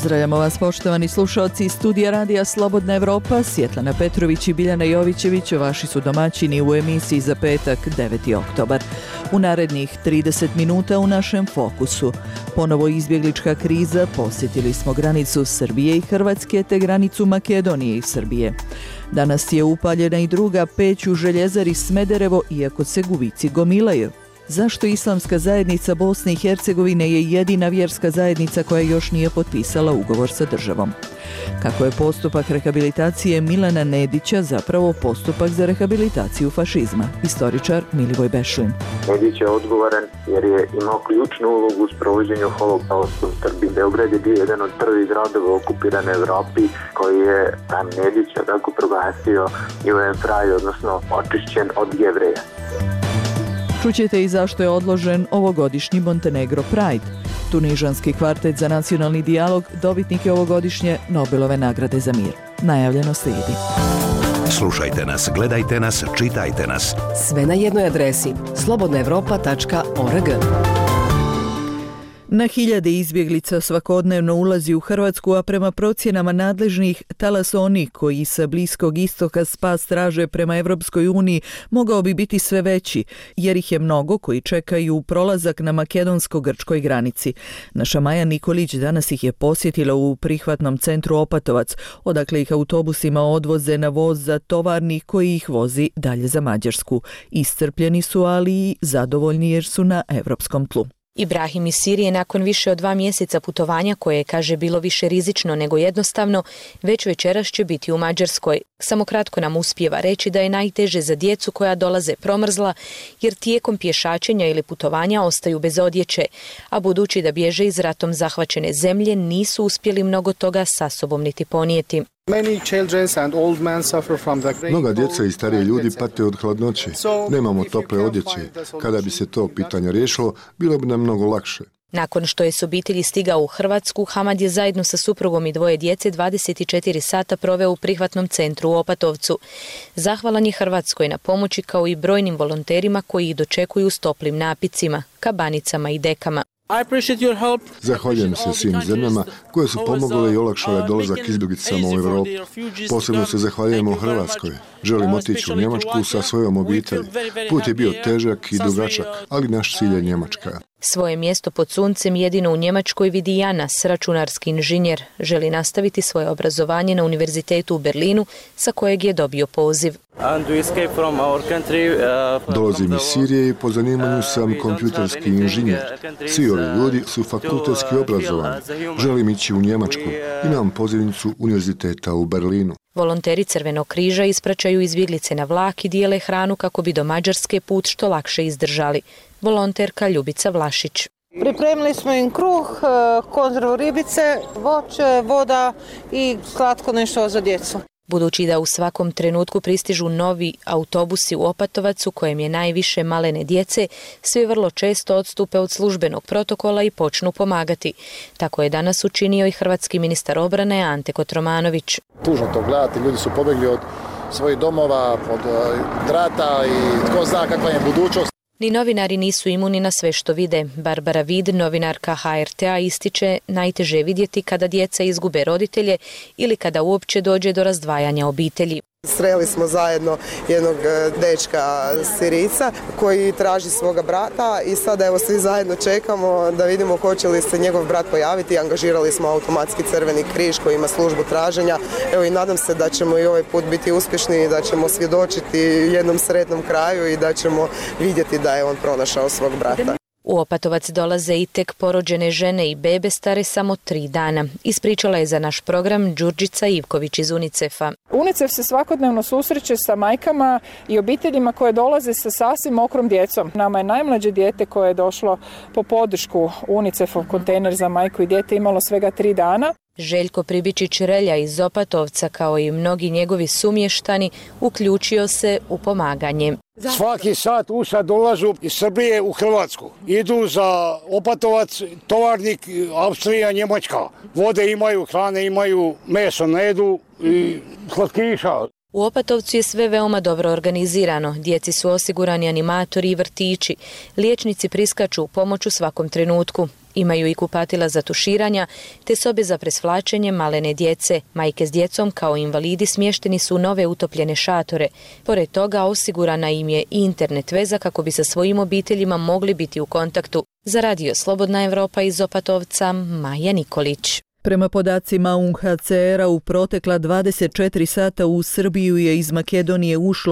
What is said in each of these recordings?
Pozdravljamo vas poštovani slušalci iz studija Radija Slobodna Evropa. Svjetlana Petrović i Biljana Jovićević vaši su domaćini u emisiji za petak 9. oktobar. U narednih 30 minuta u našem fokusu. Ponovo izbjeglička kriza, posjetili smo granicu Srbije i Hrvatske te granicu Makedonije i Srbije. Danas je upaljena i druga peć u željezari Smederevo, iako se gubici gomilaju. Zašto Islamska zajednica Bosne i Hercegovine je jedina vjerska zajednica koja još nije potpisala ugovor sa državom? Kako je postupak rehabilitacije Milana Nedića zapravo postupak za rehabilitaciju fašizma? Historičar Milivoj Bešlin. Nedić je odgovoran jer je imao ključnu ulogu u sprovođenju holokausta u Srbiji. Beograd je bio jedan od prvih gradova u okupiranoj Evropi koji je tam Nedića tako proglasio Judenfrei, odnosno očišćen od Jevreja. Čućete i zašto je odložen ovogodišnji Montenegro Pride. Tunižanski kvartet za nacionalni dijalog dobitnik je ovogodišnje Nobelove nagrade za mir. Najavljeno slijedi. Slušajte nas, gledajte nas, čitajte nas. Sve na jednoj adresi slobodnaevropa.org. Na hiljade izbjeglica svakodnevno ulazi u Hrvatsku, a prema procjenama nadležnih, talas onih koji sa Bliskog istoka spas traže prema Europskoj uniji mogao bi biti sve veći, jer ih je mnogo koji čekaju prolazak na makedonsko-grčkoj granici. Naša Maja Nikolić danas ih je posjetila u prihvatnom centru Opatovac, odakle ih autobusima odvoze na voz za tovarnik koji ih vozi dalje za Mađarsku. Iscrpljeni su, ali i zadovoljni jer su na europskom tlu. Ibrahim iz Sirije nakon više od 2 mjeseca putovanja, koje je, kaže, bilo više rizično nego jednostavno, već večeras će biti u Mađarskoj. Samo kratko nam uspijeva reći da je najteže za djecu koja dolaze promrzla, jer tijekom pješačenja ili putovanja ostaju bez odjeće, a budući da bježe iz ratom zahvaćene zemlje, nisu uspjeli mnogo toga sa sobom niti ponijeti. Mnoga djeca i stariji ljudi pate od hladnoće. Nemamo tople odjeće. Kada bi se to pitanje riješilo, bilo bi nam mnogo lakše. Nakon što je s obitelji stigao u Hrvatsku, Hamad je zajedno sa suprugom i 2 djece 24 sata proveo u prihvatnom centru u Opatovcu. Zahvalan je Hrvatskoj na pomoći, kao i brojnim volonterima koji ih dočekuju s toplim napicima, kabanicama i dekama. Zahvaljujem se svim zemljama koje su pomogle i olakšale dolazak izbjeglicama u Europu. Posebno se zahvaljujemo Hrvatskoj. Želim otići u Njemačku sa svojom obitelji. Put je bio težak i dugačak, ali naš cilj je Njemačka. Svoje mjesto pod suncem jedino u Njemačkoj vidi Janas, računarski inženjer. Želi nastaviti svoje obrazovanje na univerzitetu u Berlinu, sa kojeg je dobio poziv. Dolazim iz Sirije i po zanimanju sam kompjuterski inženjer. Svi ovi ljudi su fakultetski obrazovani. Želim ići u Njemačku. Imam pozivnicu univerziteta u Berlinu. Volonteri Crvenog križa ispraćaju izbjeglice na vlak i dijele hranu kako bi do Mađarske put što lakše izdržali. Volonterka Ljubica Vlašić. Pripremili smo im kruh, konzervu ribice, voće, voda i slatko nešto za djecu. Budući da u svakom trenutku pristižu novi autobusi u Opatovac u kojem je najviše malene djece, svi vrlo često odstupe od službenog protokola i počnu pomagati. Tako je danas učinio i hrvatski ministar obrane Ante Kotromanović. Tužno to gledati, ljudi su pobjegli od svojih domova, od rata i tko zna kakva je budućnost. Ni novinari nisu imuni na sve što vide. Barbara Vid, novinarka HRT-a, ističe najteže vidjeti kada djeca izgube roditelje ili kada uopće dođe do razdvajanja obitelji. Sreli smo zajedno jednog dečka Sirijca koji traži svoga brata i sada evo svi zajedno čekamo da vidimo hoće li se njegov brat pojaviti. Angažirali smo automatski Crveni križ koji ima službu traženja. Evo i nadam se da ćemo i ovaj put biti uspješni i da ćemo svjedočiti jednom sretnom kraju i da ćemo vidjeti da je on pronašao svog brata. U Opatovac dolaze i tek porođene žene i bebe stare samo 3 dana. Ispričala je za naš program Đurđica Ivković iz UNICEF-a. UNICEF se svakodnevno susreće sa majkama i obiteljima koje dolaze sa sasvim mokrom djecom. Nama je najmlađe dijete koje je došlo po podršku UNICEF-ov kontejner za majku i dijete imalo svega 3 dana. Željko Pribičić-Relja iz Opatovca, kao i mnogi njegovi sumještani, uključio se u pomaganje. Svaki sat uša dolažu iz Srbije u Hrvatsku. Idu za Opatovac, tovarnik, Austrija, Njemačka. Vode imaju, hrane imaju, meso ne jedu i slatkiša. U Opatovcu je sve veoma dobro organizirano. Djeci su osigurani animatori i vrtići. Liječnici priskaču u pomoć u svakom trenutku. Imaju i kupatila za tuširanja, te sobe za presvlačenje malene djece. Majke s djecom kao invalidi smješteni su u nove utopljene šatore. Pored toga osigurana im je i internet veza kako bi sa svojim obiteljima mogli biti u kontaktu. Za Radio Slobodna Evropa iz Opatovca, Maja Nikolić. Prema podacima UNHCR-a u protekla 24 sata u Srbiju je iz Makedonije ušlo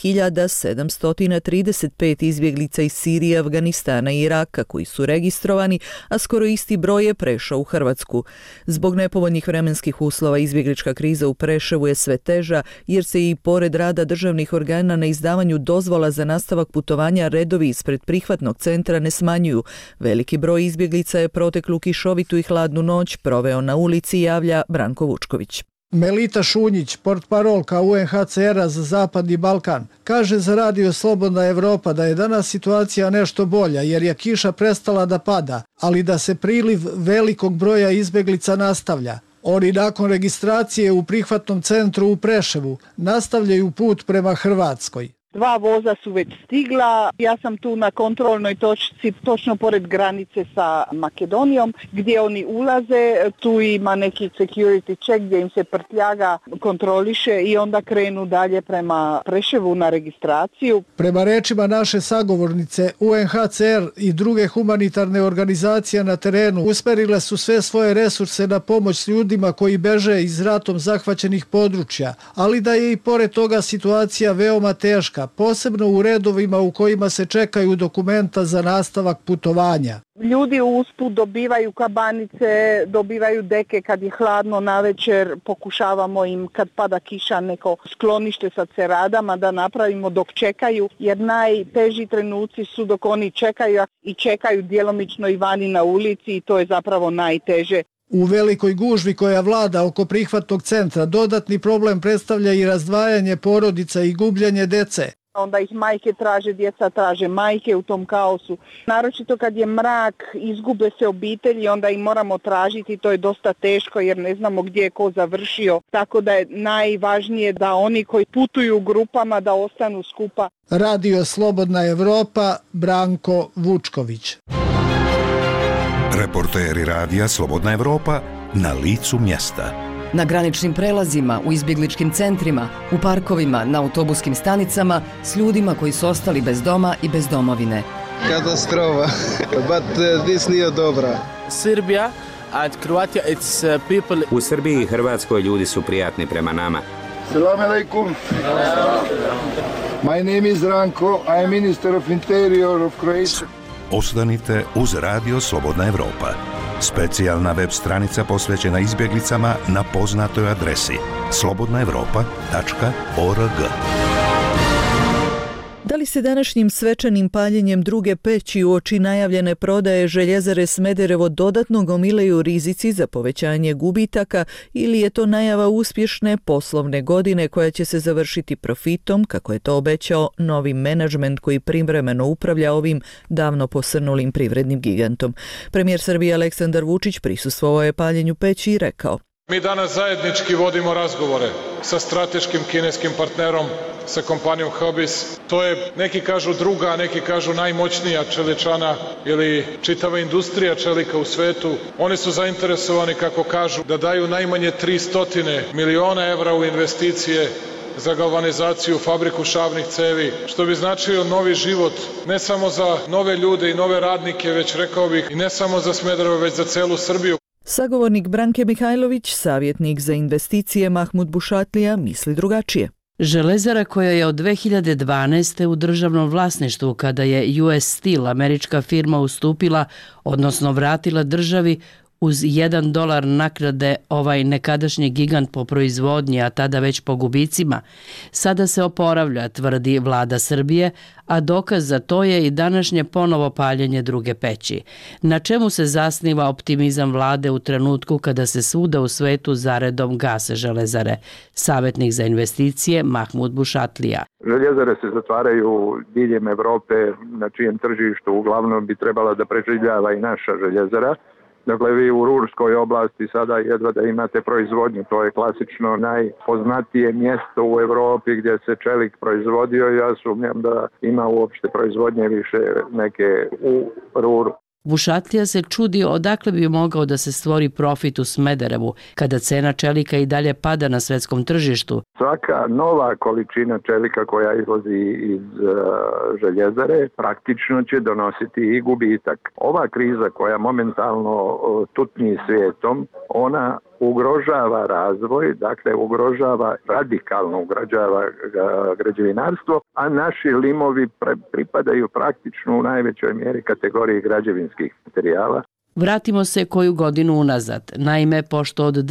5735 izbjeglica iz Sirije, Afganistana i Iraka koji su registrovani, a skoro isti broj je prešao u Hrvatsku. Zbog nepovoljnih vremenskih uslova izbjeglička kriza u Preševu je sve teža jer se i pored rada državnih organa na izdavanju dozvola za nastavak putovanja redovi ispred prihvatnog centra ne smanjuju. Veliki broj izbjeglica je proteklu kišovitu i hladnu noć proveo na ulici, javlja Branko Vučković. Melita Šunjić, portparolka UNHCR-a za Zapadni Balkan, kaže za Radio Slobodna Evropa da je danas situacija nešto bolja jer je kiša prestala da pada, ali da se priliv velikog broja izbjeglica nastavlja. Oni nakon registracije u prihvatnom centru u Preševu nastavljaju put prema Hrvatskoj. 2 voza su već stigla, ja sam tu na kontrolnoj točci točno pored granice sa Makedonijom gdje oni ulaze, tu ima neki security check gdje im se prtljaga kontroliše i onda krenu dalje prema Preševu na registraciju. Prema rečima naše sagovornice, UNHCR i druge humanitarne organizacije na terenu usmjerile su sve svoje resurse na pomoć ljudima koji beže iz ratom zahvaćenih područja, ali da je i pored toga situacija veoma teška, posebno u redovima u kojima se čekaju dokumenta za nastavak putovanja. Ljudi usput dobivaju kabanice, dobivaju deke kad je hladno navečer, pokušavamo im kad pada kiša neko sklonište sa ceradama da napravimo dok čekaju, jer najteži trenuci su dok oni čekaju i čekaju djelomično i vani na ulici i to je zapravo najteže. U velikoj gužvi koja vlada oko prihvatnog centra dodatni problem predstavlja i razdvajanje porodica i gubljenje dece. Onda ih majke traže, djeca traže majke u tom kaosu. Naročito kad je mrak, izgube se obitelji, onda ih moramo tražiti, to je dosta teško jer ne znamo gdje je ko završio. Tako da je najvažnije da oni koji putuju u grupama da ostanu skupa. Radio Slobodna Evropa, Branko Vučković. Reporteri Radija Slobodna Evropa na licu mjesta. Na graničnim prelazima, u izbjegličkim centrima, u parkovima, na autobuskim stanicama, s ljudima koji su ostali bez doma i bez domovine. Katastrofa, but this nije dobra. Srbija and Croatia, it's people. U Srbiji i Hrvatskoj ljudi su prijatni prema nama. Selam alaikum. My name is Ranko, I am Minister of Interior of Croatia. Ostanite uz Radio Slobodna Evropa. Specijalna web stranica posvećena izbjeglicama na poznatoj adresi slobodnaevropa.org. Da li se današnjim svečanim paljenjem druge peći uoči najavljene prodaje Željezare Smederevo dodatno gomilaju rizici za povećanje gubitaka ili je to najava uspješne poslovne godine koja će se završiti profitom, kako je to obećao novi menadžment koji privremeno upravlja ovim davno posrnulim privrednim gigantom? Premijer Srbije Aleksandar Vučić prisustvovao je paljenju peći i rekao: Mi danas zajednički vodimo razgovore sa strateškim kineskim partnerom, sa kompanijom Hobis. To je, neki kažu druga, neki kažu najmoćnija čeličana ili čitava industrija čelika u svetu. Oni su zainteresovani, kako kažu, da daju najmanje 300 miliona evra u investicije za galvanizaciju, fabriku šavnih cevi, što bi značio novi život, ne samo za nove ljude i nove radnike, već rekao bih i ne samo za Smederevo, već za celu Srbiju. Sagovornik Branke Mihajlović, savjetnik za investicije Mahmud Bušatlija, misli drugačije. Železara koja je od 2012. u državnom vlasništvu kada je US Steel, američka firma, ustupila, odnosno vratila državi uz $1 naknade ovaj nekadašnji gigant po proizvodnji, a tada već po gubicima, sada se oporavlja, tvrdi vlada Srbije, a dokaz za to je i današnje ponovo paljenje druge peći. Na čemu se zasniva optimizam vlade u trenutku kada se svuda u svetu zaredom gase železare? Savjetnik za investicije Mahmud Bušatlija. Željezare se zatvaraju diljem Evrope, na čijem tržištu uglavnom bi trebala da preživljava i naša željezara. Dakle, vi u Ružskoj oblasti sada jedva da imate proizvodnju, to je klasično najpoznatije mjesto u Europi gdje se čelik proizvodio. Ja sumnjam da ima uopšte proizvodnje više neke u Ruru. Bušatlija se čudi odakle bi mogao da se stvori profit u Smederevu, kada cena čelika i dalje pada na svetskom tržištu. Svaka nova količina čelika koja izlazi iz željezare praktično će donositi i gubitak. Ova kriza koja momentalno tutnji svijetom, ona ugrožava razvoj, dakle radikalno ugrožava građevinarstvo, a naši limovi pripadaju praktično u najvećoj mjeri kategoriji građevinskih materijala. Vratimo se koju godinu unazad. Naime, pošto od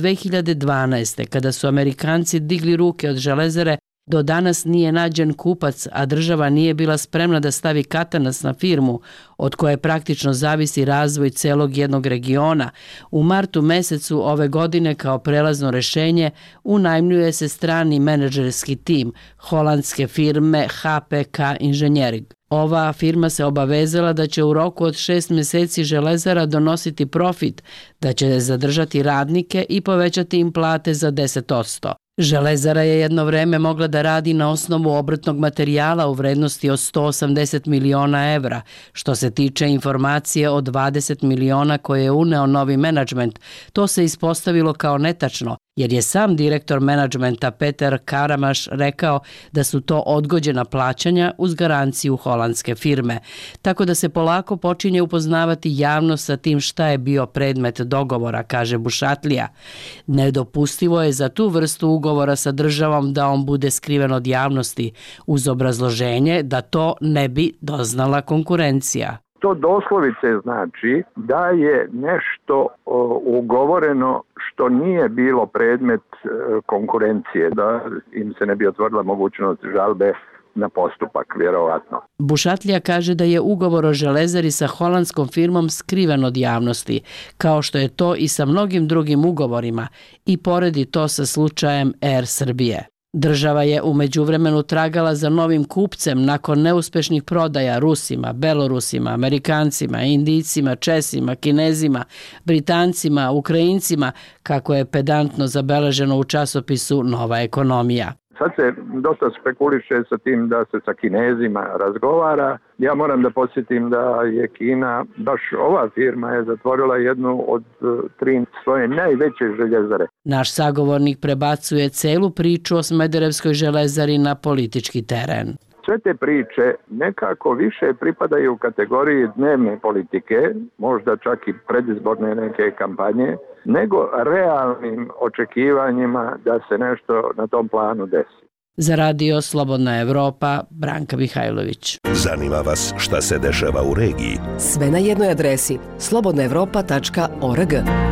2012. kada su Amerikanci digli ruke od železare, do danas nije nađen kupac, a država nije bila spremna da stavi katanac na firmu, od koje praktično zavisi razvoj celog jednog regiona. U martu mesecu ove godine kao prelazno rešenje unajmljuje se strani menadžerski tim holandske firme HPK Inženjering. Ova firma se obavezala da će u roku od 6 mjeseci železara donositi profit, da će zadržati radnike i povećati im plate za 10%. Železara je jedno vreme mogla da radi na osnovu obrtnog materijala u vrednosti od 180 miliona evra. Što se tiče informacije o 20 miliona koje je uneo novi menadžment, to se ispostavilo kao netačno, jer je sam direktor menadžmenta Peter Karamaš rekao da su to odgođena plaćanja uz garanciju holandske firme. Tako da se polako počinje upoznavati javnost sa tim šta je bio predmet dogovora, kaže Bušatlija. Nedopustivo je za tu vrstu ugovora sa državom da on bude skriven od javnosti, uz obrazloženje da to ne bi doznala konkurencija. To doslovice znači da je nešto ugovoreno što nije bilo predmet konkurencije, da im se ne bi otvorila mogućnost žalbe na postupak, vjerovatno. Bušatlija kaže da je ugovor o železari sa holandskom firmom skriven od javnosti, kao što je to i sa mnogim drugim ugovorima, i poredi to sa slučajem Air Srbije. Država je u međuvremenu tragala za novim kupcem nakon neuspešnih prodaja Rusima, Belorusima, Amerikancima, Indijcima, Česima, Kinezima, Britancima, Ukrajincima, kako je pedantno zabeleženo u časopisu Nova ekonomija. Sad se dosta spekuliše sa tim da se sa Kinezima razgovara. Ja moram da podsjetim da je Kina, baš ova firma je zatvorila jednu od 3 svoje najveće željezare. Naš sagovornik prebacuje celu priču o Smederevskoj železari na politički teren. Sve te priče nekako više pripadaju u kategoriji dnevne politike, možda čak i predizborne neke kampanje, nego realnim očekivanjima da se nešto na tom planu desi. Za radio Slobodna Evropa, Branka Mihajlović. Zanima vas šta se dešava u regiji? Sve na jednoj adresi slobodnaevropa.org.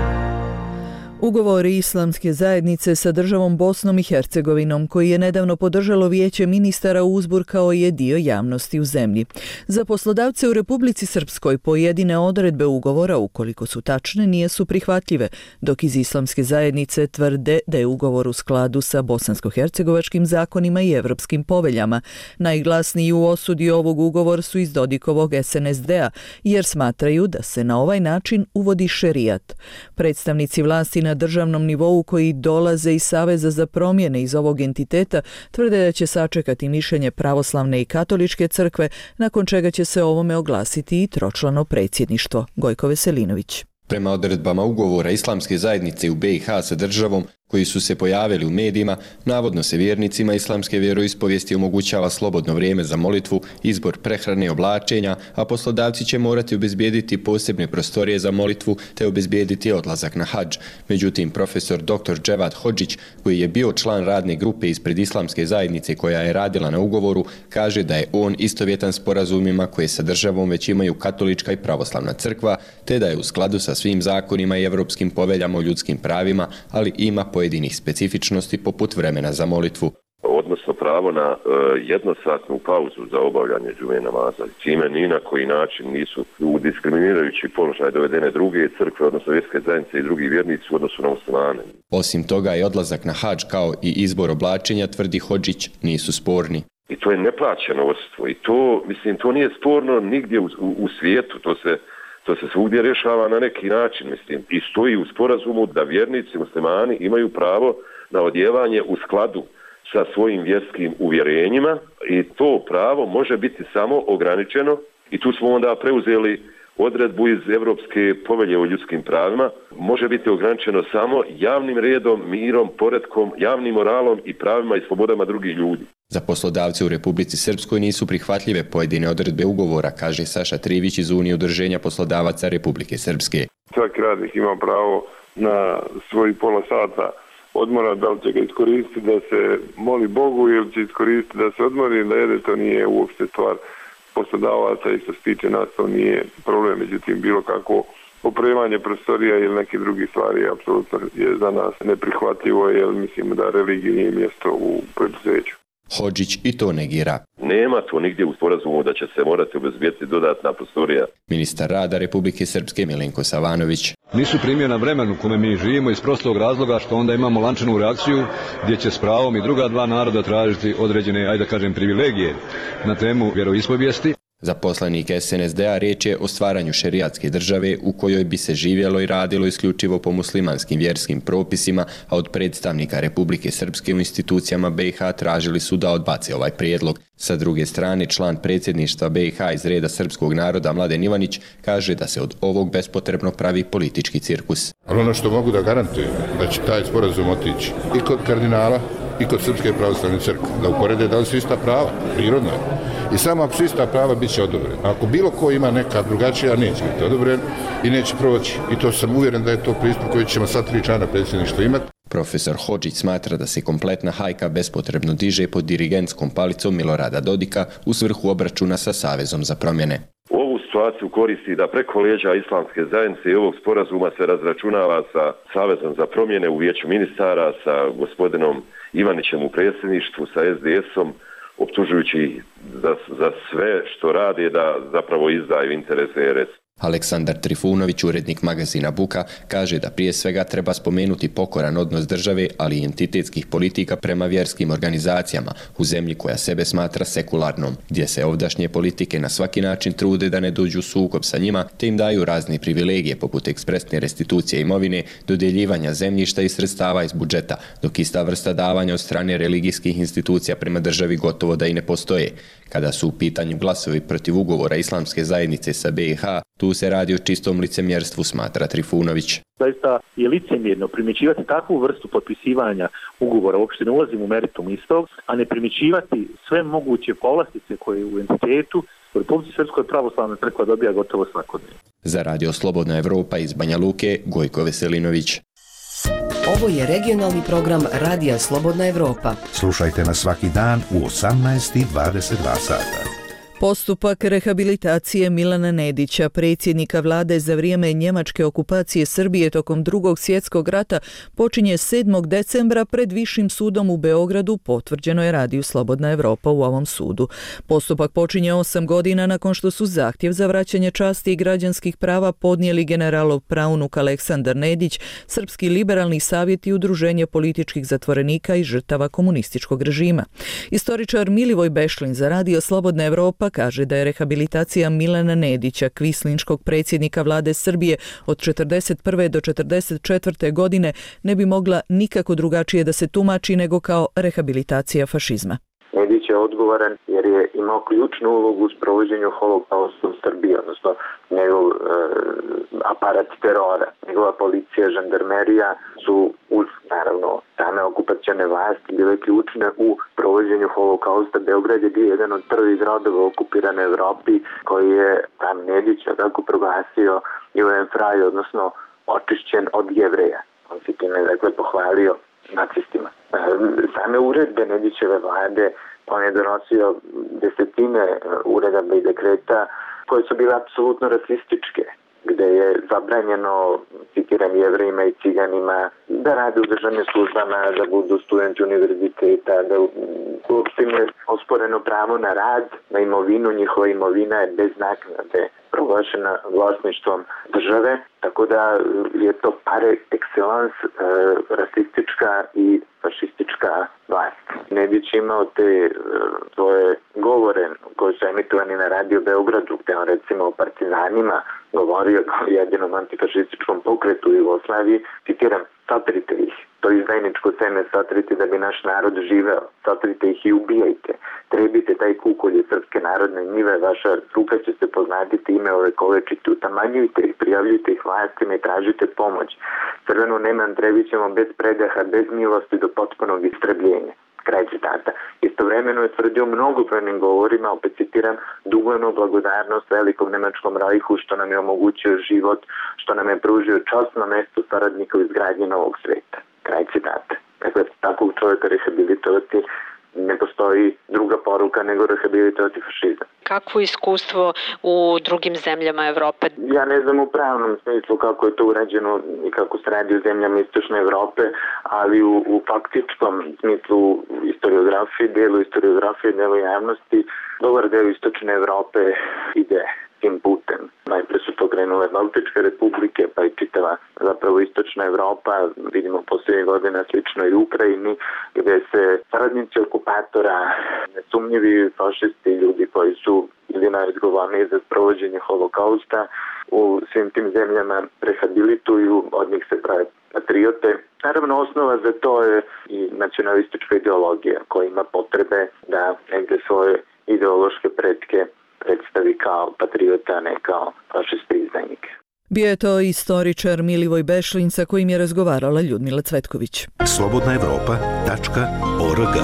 Ugovor Islamske zajednice sa državom Bosnom i Hercegovinom, koji je nedavno podržalo Vijeće ministara, uzburkao je dio javnosti u zemlji. Za poslodavce u Republici Srpskoj pojedine odredbe ugovora, ukoliko su tačne, nisu prihvatljive, dok iz Islamske zajednice tvrde da je ugovor u skladu sa bosansko-hercegovačkim zakonima i evropskim poveljama. Najglasniji u osudi ovog ugovor su iz Dodikovog SNSD-a, jer smatraju da se na ovaj način uvodi šerijat. Predstavnici vlasti na državnom nivou koji dolaze iz Saveza za promjene iz ovog entiteta tvrde da će sačekati mišljenje pravoslavne i katoličke crkve, nakon čega će se ovome oglasiti i tročlano predsjedništvo. Gojko Veselinović. Prema odredbama ugovora Islamske zajednice u BiH sa državom, koji su se pojavili u medijima, navodno se vjernicima islamske vjeroispovijesti omogućava slobodno vrijeme za molitvu, izbor prehrane i oblačenja, a poslodavci će morati obezbijediti posebne prostorije za molitvu te obezbijediti odlazak na hadž. Međutim, profesor dr. Dževad Hodžić, koji je bio član radne grupe ispred Islamske zajednice koja je radila na ugovoru, kaže da je on istovjetan sporazumima koje sa državom već imaju katolička i pravoslavna crkva, te da je u skladu sa svim zakonima i evropskim poveljama o ljudskim pravima, ali ima pojedinih specifičnosti poput vremena za molitvu. Odnosno pravo na jednosatnu pauzu za obavljanje džume namaza, čime ni na koji način nisu u diskriminirajući položaj dovedene druge crkve, odnosno vjerske zajednice i drugi vjernici u odnosu na muslimane. Osim toga i odlazak na hadž kao i izbor oblačenja, tvrdi Hodžić, nisu sporni. I to je neplaćeno odsustvo i to nije sporno nigdje u svijetu, to se svugdje rješava na neki način, i stoji u sporazumu da vjernici muslimani imaju pravo na odjevanje u skladu sa svojim vjerskim uvjerenjima i to pravo može biti samo ograničeno i tu smo onda preuzeli odredbu iz Europske povelje o ljudskim pravima, može biti ograničeno samo javnim redom, mirom, poretkom, javnim moralom i pravima i slobodama drugih ljudi. Za poslodavce u Republici Srpskoj nisu prihvatljive pojedine odredbe ugovora, kaže Saša Trivić iz Unije udruženja poslodavaca Republike Srpske. Svaki radnik ima pravo na svoj pola sata odmora, da li će ga iskoristiti da se moli Bogu ili će iskoristiti da se odmori ili da jede, to nije uopšte stvar poslodavaca i što se tiče nas to nije problem, međutim bilo kako opremanje prostorija ili neke druge stvari apsolutno je za nas neprihvatljivo jer mislimo da religija nije mjesto u preduzeću. Hodžić i to negira. Nema to nigdje u sporazumu da će se morati obezbijeti dodatna prostorija. Ministar rada Republike Srpske Milenko Savanović. Nisu primjena vremenu kome mi živimo iz prostog razloga što onda imamo lančanu reakciju gdje će s pravom i druga dva naroda tražiti određene, ajde da kažem, privilegije na temu vjeroispovijesti. Za poslanike SNSD-a riječ je o stvaranju šerijatske države u kojoj bi se živjelo i radilo isključivo po muslimanskim vjerskim propisima, a od predstavnika Republike Srpske u institucijama BiH tražili su da odbace ovaj prijedlog. Sa druge strane, član predsjedništva BiH iz reda srpskog naroda Mladen Ivanić kaže da se od ovog bespotrebno pravi politički cirkus. Ali ono što mogu da garantujem, da će taj sporazum otići i kod kardinala i kod Srpske pravoslavne crkve, da uporede da li su ista prava, prirodno je. I samo ako su ista prava, bit će odobren. Ako bilo ko ima neka drugačija, neće biti odobren i neće proći. I to sam uvjeren da je to pristup koji ćemo sad 3 člana predsjedništva imati. Profesor Hodžić smatra da se kompletna hajka bespotrebno diže pod dirigentskom palicom Milorada Dodika u svrhu obračuna sa Savezom za promjene. Ovu situaciju koristi da preko leđa islamske zajednice i ovog sporazuma se razračunava sa Savezom za promjene u vijeću ministara, sa gospodinom Ivanićem u predsjedništvu, sa SDS-om, optužujući za sve što rade da zapravo izdaju interese RS. Aleksandar Trifunović, urednik magazina Buka, kaže da prije svega treba spomenuti pokoran odnos države, ali i entitetskih politika prema vjerskim organizacijama u zemlji koja sebe smatra sekularnom, gdje se ovdašnje politike na svaki način trude da ne dođu u sukob sa njima, te im daju razne privilegije poput ekspresne restitucije imovine, dodjeljivanja zemljišta i sredstava iz budžeta, dok ista vrsta davanja od strane religijskih institucija prema državi gotovo da i ne postoje. Kada su u pitanju glasovi protiv ugovora islamske zajednice sa BiH, tu se radi o čistom licemjerstvu, smatra Trifunović. Zaista je licemjerno primjećivati takvu vrstu potpisivanja ugovora, uopšte ne ulazim u meritum istog, a ne primjećivati sve moguće povlastice koje u entitetu u Republici Srpskoj pravoslavna crkva dobija gotovo svakodnevno. Za Radio Slobodna Evropa iz Banja Luke, Gojko Veselinović. Ovo je regionalni program Radija Slobodna Evropa. Slušajte nas svaki dan u 18:22 sata. Postupak rehabilitacije Milana Nedića, predsjednika vlade za vrijeme njemačke okupacije Srbije tokom Drugog svjetskog rata, počinje 7. decembra pred Višim sudom u Beogradu, potvrđeno je Radiju Slobodna Evropa u ovom sudu. Postupak počinje 8 godina nakon što su zahtjev za vraćanje časti i građanskih prava podnijeli generalov praunuk Aleksandar Nedić, Srpski liberalni savjet i udruženje političkih zatvorenika i žrtava komunističkog režima. Istoričar Milivoj Bešlin za Radio Slobodna Evropa kaže da je rehabilitacija Milana Nedića, kvislinškog predsjednika vlade Srbije od 41. do 44. godine, ne bi mogla nikako drugačije da se tumači nego kao rehabilitacija fašizma. Nedić je odgovoran jer je imao ključnu ulogu u sprovođenju holokausta u Srbiji, odnosno njegov aparat terora. Njegova policija, žandarmerija su uz, naravno, same okupacione vlasti bile ključne u provođenju holokausta. Beograd je bio jedan od prvih gradova u okupiranoj Evropi koji je tam Nedić tako proglasio Judenfrei, odnosno očišćen od Jevreja. On se time pohvalio nacistima. Same uredbe Nedićeve vlade, on je donosio desetine uredaba i dekreta koje su bile apsolutno rasističke, gde je zabranjeno, citiram, Jevrejima i Ciganima da rade u državnim službama, da budu studenti univerziteta, da uopšte im je osporeno pravo na rad, na imovinu, njihova imovina je bez naknade proglašena vlasništvom države, tako da je to par excellence rasistička i fašistička vlast. Nedić imao te svoje govore koji su emitovani na Radio Beogradu, gde on recimo o partizanima govorio kao jedinom antifašističkom pokretu u Jugoslaviji, citiram, satrite ih, to izdajničko seme satrite da bi naš narod živeo, satrite ih i ubijajte, trebite taj kukolje srpske narodne njive, vaša ruka će se poznatiti, ime ove kolečite, utamanjujte ih, prijavljujte ih vlastima i tražite pomoć. Crvenu neman trebićemo bez predaha, bez milosti do potpunog istrebljenja. Kraj citata. Istovremeno je tvrdio mnogobrojnim govorima, opet citiram, dugujemo blagodarnost velikom nemačkom rajhu što nam je omogućio život, što nam je pružio časno mesto saradnika u izgradnji novog sveta. Kraj citata. Dakle, takvog čovjeka rehabilitovati ne postoji druga poruka nego rehabilitovati fašizam. Kakvo iskustvo u drugim zemljama Evrope? Ja ne znam u pravnom smislu kako je to urađeno i kako se radi u zemljama Istočne Evrope, ali u faktičkom smislu istoriografije, delu javnosti, dobar deo Istočne Evrope ide tim putem. Najpre su to krenule Baltičke republike, pa i čitava zapravo Istočna Evropa, vidimo posljednjih godina slično i u Ukrajini, gdje se saradnici okupatora, nesumnjivi fašisti, ljudi koji su ili najodgovorniji za sprovođenje holokausta, u svim tim zemljama rehabilituju, od njih se prave patriote. Naravno, osnova za to je i nacionalistička ideologija koja ima potrebe da negde svoje ideološke pretke predstavi kao patriota, ne kao fašiste izdajnike. Bio je to istoričar Milivoj Bešlin sa kojim je razgovarala Ljudmila Cvetković. slobodnaevropa.org.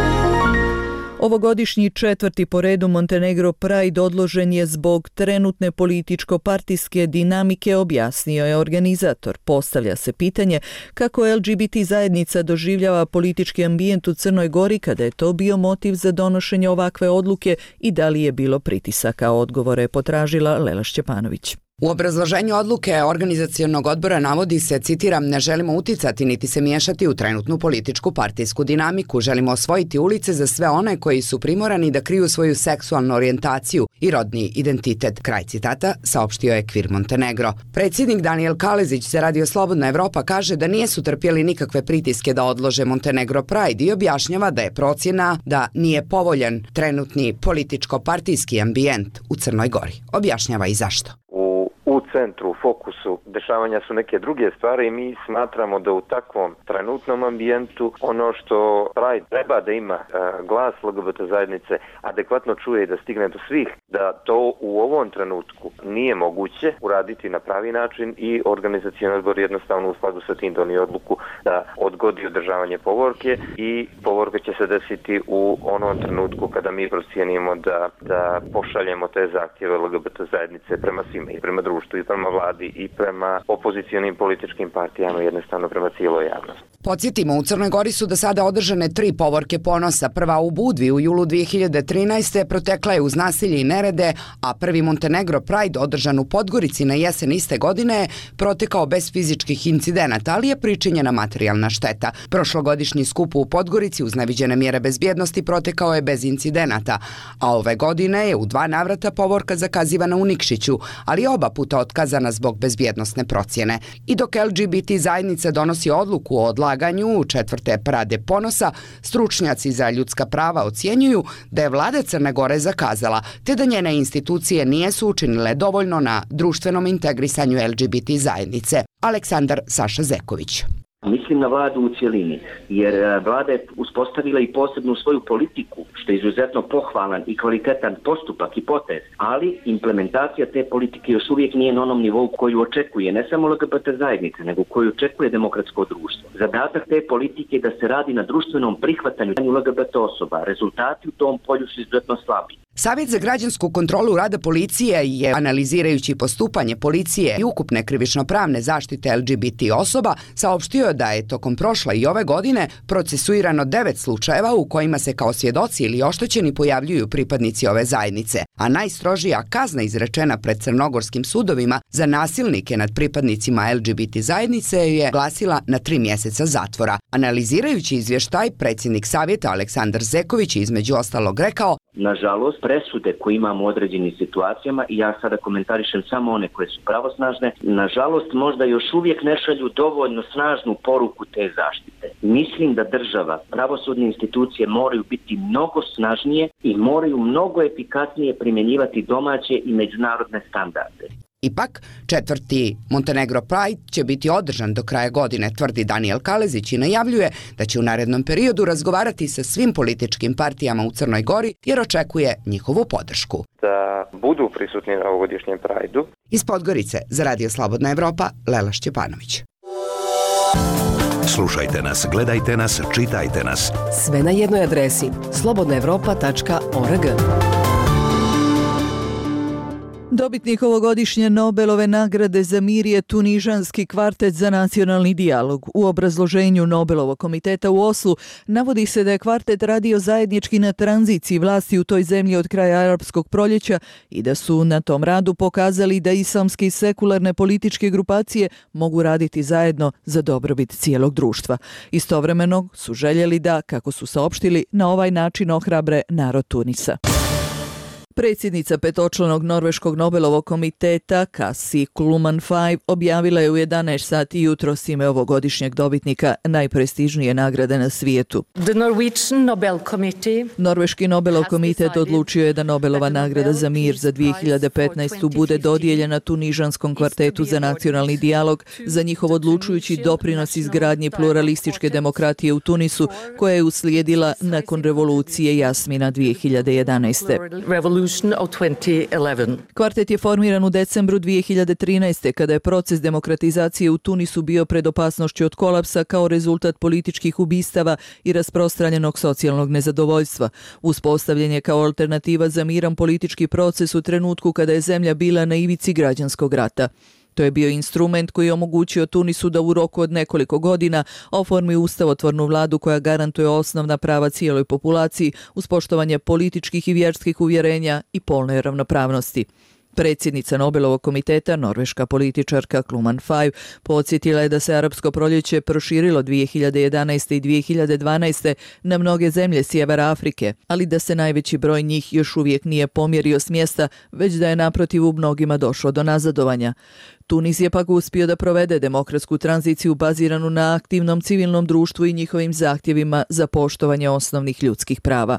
Ovogodišnji 4. po redu Montenegro Pride odložen je zbog trenutne političko-partijske dinamike, objasnio je organizator. Postavlja se pitanje kako LGBT zajednica doživljava politički ambijent u Crnoj Gori kada je to bio motiv za donošenje ovakve odluke i da li je bilo pritisaka. Odgovore je potražila Lela Šćepanović. U obrazloženju odluke organizacionog odbora navodi se, citiram, ne želimo uticati niti se miješati u trenutnu političku partijsku dinamiku, želimo osvojiti ulice za sve one koji su primorani da kriju svoju seksualnu orijentaciju i rodni identitet. Kraj citata, saopštio je Kvir Montenegro. Predsjednik Danijel Kalezić za Radio Slobodna Evropa kaže da nisu trpjeli nikakve pritiske da odlože Montenegro Pride i objašnjava da je procjena da nije povoljan trenutni političko-partijski ambijent u Crnoj Gori. Objašnjava i zašto. U centru, u fokusu dešavanja su neke druge stvari i mi smatramo da u takvom trenutnom ambijentu ono što Pride treba da ima glas LGBT zajednice adekvatno čuje i da stigne do svih, da to u ovom trenutku nije moguće uraditi na pravi način i organizacioni odbor jednostavno u skladu sa tim donio odluku da odgodi održavanje povorke i povorka će se desiti u onom trenutku kada mi procijenimo da pošaljemo te zahtjeve LGBT zajednice prema svima i prema društvu i prema vladi i prema opozicijonim političkim partijama i jednostavno prema cijeloj javnosti. Podsjetimo, u Crnoj Gori su do sada održane 3 povorke ponosa. Prva u Budvi u julu 2013. protekla je uz nasilje i nerede, a prvi Montenegro Pride održan u Podgorici na jesen iste godine protekao bez fizičkih incidenata, ali je pričinjena materijalna šteta. Prošlogodišnji skup u Podgorici uz neviđene mjere bezbjednosti protekao je bez incidenata, a ove godine je u 2 navrata povorka zakazivana u Nikšiću, ali oba puta otkazana zbog bezbjednosne procjene. I dok LGBT zajednica donosi odluku o odlaganju 4. parade ponosa, stručnjaci za ljudska prava ocjenjuju da je vlada Crne Gore zakazala, te da njene institucije nisu učinile dovoljno na društvenom integrisanju LGBT zajednice. Aleksandar Saša Zeković. Mislim na vladu u cjelini, jer vlada je uspostavila i posebnu svoju politiku, što je izuzetno pohvalan i kvalitetan postupak i potez, ali implementacija te politike još uvijek nije na onom nivou koju očekuje ne samo LGBT zajednica, nego koju očekuje demokratsko društvo. Zadatak te politike je da se radi na društvenom prihvatanju LGBT osoba. Rezultati u tom polju su izuzetno slabi. Savjet za građansku kontrolu rada policije je, analizirajući postupanje policije i ukupne krivično-pravne zaštite LGBT osoba, saopštio da je tokom prošle i ove godine procesuirano 9 slučajeva u kojima se kao svjedoci ili oštećeni pojavljuju pripadnici ove zajednice, a najstrožija kazna izrečena pred crnogorskim sudovima za nasilnike nad pripadnicima LGBT zajednice je glasila na 3 mjeseca zatvora. Analizirajući izvještaj, predsjednik Savjeta Aleksandar Zeković je između ostalog rekao: nažalost, presude koje imamo u određenim situacijama, i ja sada komentarišem samo one koje su pravosnažne, nažalost možda još uvijek ne šalju dovoljno snažnu poruku te zaštite. Mislim da država, pravosudne institucije moraju biti mnogo snažnije i moraju mnogo efikasnije primjenjivati domaće i međunarodne standarde. Ipak, 4. Montenegro Pride će biti održan do kraja godine, tvrdi Danijel Kalezić i najavljuje da će u narednom periodu razgovarati sa svim političkim partijama u Crnoj Gori jer očekuje njihovu podršku. Da budu prisutni na ovogodišnjem Prajdu. Iz Podgorice za Radio Slobodna Evropa, Lela Šćepanović. Slušajte nas, gledajte nas, čitajte nas. Sve na jednoj adresi slobodnaevropa.org. Dobitnik ovogodišnje Nobelove nagrade za mir je tunižanski kvartet za nacionalni dijalog. U obrazloženju Nobelovog komiteta u Oslu navodi se da je kvartet radio zajednički na tranziciji vlasti u toj zemlji od kraja arapskog proljeća i da su na tom radu pokazali da islamske i sekularne političke grupacije mogu raditi zajedno za dobrobit cijelog društva. Istovremeno su željeli da, kako su saopštili, na ovaj način ohrabre narod Tunisa. Predsjednica petočlanog norveškog Nobelovog komiteta Kassi Kluman-Five objavila je u 11 sati jutros ime ovogodišnjeg dobitnika najprestižnije nagrade na svijetu. Norveški Nobelov komitet odlučio je da Nobelova nagrada za mir za 2015. bude dodijeljena tunižanskom kvartetu za nacionalni dijalog za njihov odlučujući doprinos izgradnji pluralističke demokratije u Tunisu koja je uslijedila nakon revolucije Jasmina 2011. Kvartet je formiran u decembru 2013. kada je proces demokratizacije u Tunisu bio pred opasnošću od kolapsa kao rezultat političkih ubistava i rasprostranjenog socijalnog nezadovoljstva. Uspostavljen je kao alternativa za miran politički proces u trenutku kada je zemlja bila na ivici građanskog rata. To je bio instrument koji je omogućio Tunisu da u roku od nekoliko godina oformi ustavotvornu vladu koja garantuje osnovna prava cijeloj populaciji uz poštovanje političkih i vjerskih uvjerenja i polne ravnopravnosti. Predsjednica Nobelovog komiteta, norveška političarka Kluman-Five, podsjetila je da se arapsko proljeće proširilo 2011. i 2012. na mnoge zemlje sjevera Afrike, ali da se najveći broj njih još uvijek nije pomjerio s mjesta, već da je naprotiv u mnogima došlo do nazadovanja. Tunis je pak uspio da provede demokratsku tranziciju baziranu na aktivnom civilnom društvu i njihovim zahtjevima za poštovanje osnovnih ljudskih prava.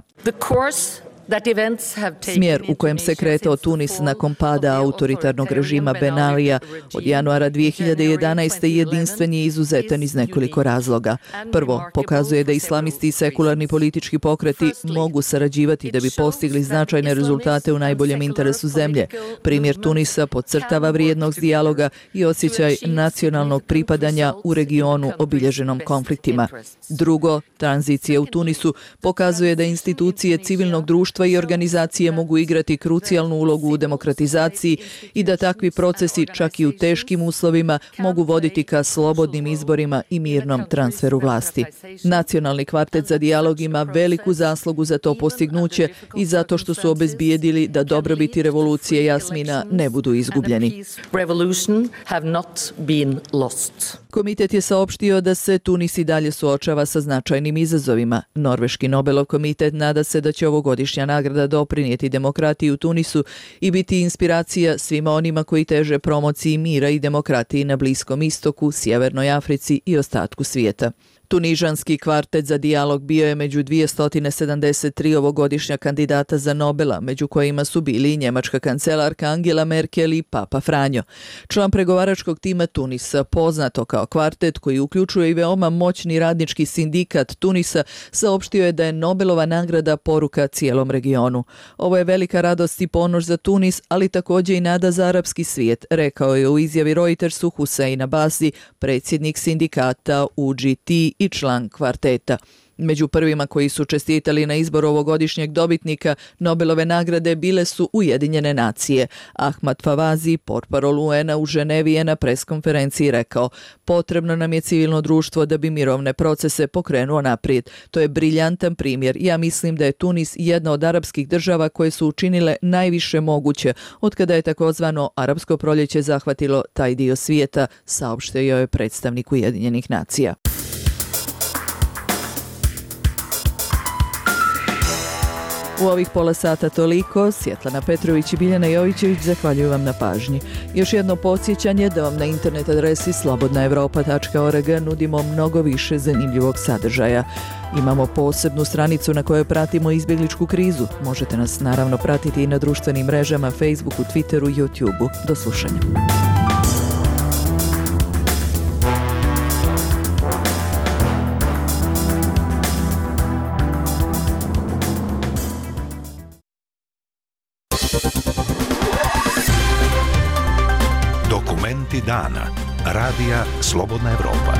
Smjer u kojem se kretao Tunis nakon pada autoritarnog režima Ben Alija od januara 2011. jedinstven je izuzetan iz nekoliko razloga. Prvo, pokazuje da islamisti i sekularni politički pokreti mogu sarađivati da bi postigli značajne rezultate u najboljem interesu zemlje. Primjer Tunisa podcrtava vrijednost dijaloga i osjećaj nacionalnog pripadanja u regionu obilježenom konfliktima. Drugo, tranzicija u Tunisu pokazuje da institucije civilnog društva i organizacije mogu igrati krucijalnu ulogu u demokratizaciji i da takvi procesi, čak i u teškim uslovima, mogu voditi ka slobodnim izborima i mirnom transferu vlasti. Nacionalni kvartet za dijalog ima veliku zaslugu za to postignuće i zato što su obezbijedili da dobrobiti revolucije Jasmina ne budu izgubljeni. Komitet je saopštio da se Tunis i dalje suočava sa značajnim izazovima. Norveški Nobelov komitet nada se da će ovogodišnja nagrada doprinijeti demokratiji u Tunisu i biti inspiracija svima onima koji teže promociji mira i demokratiji na Bliskom istoku, Sjevernoj Africi i ostatku svijeta. Tunižanski kvartet za dijalog bio je među 273 ovogodišnja kandidata za Nobela, među kojima su bili i njemačka kancelarka Angela Merkel i Papa Franjo. Član pregovaračkog tima Tunisa, poznato kao kvartet koji uključuje i veoma moćni radnički sindikat Tunisa, saopštio je da je Nobelova nagrada poruka cijelom regionu. Ovo je velika radost i ponos za Tunis, ali također i nada za arapski svijet, rekao je u izjavi Reutersu Hussein Abbasi, predsjednik sindikata UGT i član kvarteta. Među prvima koji su čestitali na izbor ovogodišnjeg dobitnika Nobelove nagrade bile su Ujedinjene nacije. Ahmad Favazi, portparol UN-a u Ženevi, je na preskonferenciji rekao: potrebno nam je civilno društvo da bi mirovne procese pokrenuo naprijed. To je briljantan primjer. Ja mislim da je Tunis jedna od arapskih država koje su učinile najviše moguće otkada je takozvano arapsko proljeće zahvatilo taj dio svijeta, saopštio je predstavnik Ujedinjenih nacija. U ovih pola sata toliko. Svjetlana Petrović i Biljana Jovićević zahvaljuju vam na pažnji. Još jedno podsjećanje da vam na internet adresi slobodnaevropa.org nudimo mnogo više zanimljivog sadržaja. Imamo posebnu stranicu na kojoj pratimo izbjegličku krizu. Možete nas naravno pratiti i na društvenim mrežama, Facebooku, Twitteru i YouTubeu. Do slušanja. Dokumenti dana. Radija Slobodna Evropa.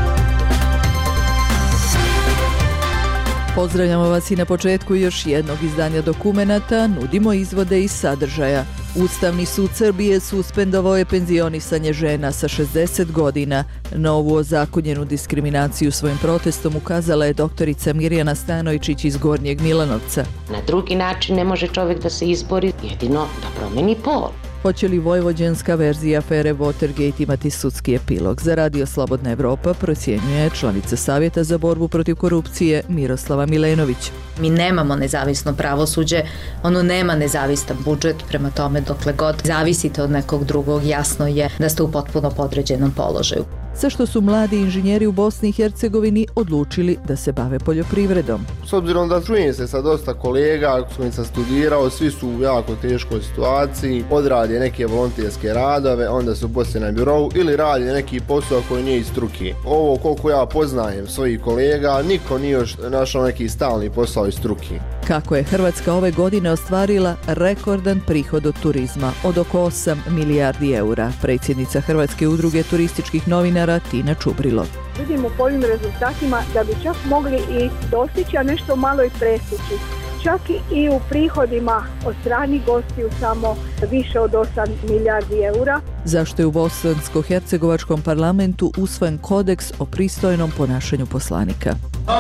Pozdravljamo vas i na početku još jednog izdanja dokumenata. Nudimo izvode iz sadržaja. Ustavni sud Srbije suspendovao je penzionisanje žena sa 60 godina. Na ovu ozakonjenu diskriminaciju svojim protestom ukazala je doktorica Mirjana Stanojčić iz Gornjeg Milanovca. Na drugi način ne može čovjek da se izbori, jedino da promeni pol. Hoće li vojvođanska verzija afere Watergate imati sudski epilog? Za Radio Slobodna Evropa procjenjuje članica Savjeta za borbu protiv korupcije Miroslava Milenović. Mi nemamo nezavisno pravosuđe, ono nema nezavistan budžet, prema tome dokle god zavisite od nekog drugog, jasno je da ste u potpuno podređenom položaju. Zašto su mladi inženjeri u Bosni i Hercegovini odlučili da se bave poljoprivredom? S obzirom da čujem se sa dosta kolega s kojim sam studirao, svi su u jako teškoj situaciji, odrade neke volonterske radove, onda su poslije na birovu ili radi neki posao koji nije iz struke. Ovo koliko ja poznajem svojih kolega, niko nije još našao neki stalni posao iz struke. Kako je Hrvatska ove godine ostvarila rekordan prihod od turizma od oko 8 milijardi eura, predsjednica Hrvatske udruge turističkih novinara Tina Čubrilo. Vidimo po ovim rezultatima da bi čak mogli i dostići, a nešto malo i prestići. Čak i u prihodima od stranih gostiju samo više od 8 milijardi eura. Zašto je u bosansko-hercegovačkom parlamentu usvojen kodeks o pristojnom ponašanju poslanika?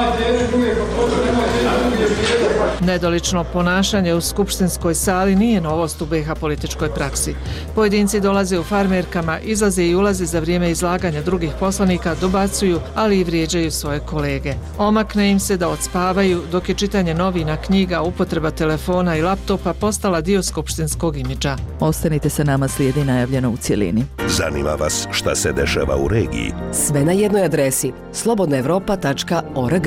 Nedolično ponašanje u skupštinskoj sali nije novost u BiH političkoj praksi. Pojedinci dolaze u farmerkama, izlaze i ulaze za vrijeme izlaganja drugih poslanika, dobacuju, ali i vrijeđaju svoje kolege. Omakne im se da odspavaju, dok je čitanje novina, knjiga, upotreba telefona i laptopa postala dio skupštinskog imidža. Ostanite sa nama, slijedi najavljeno u cjelini. Zanima vas šta se dešava u regiji? Sve na jednoj adresi slobodnaevropa.org.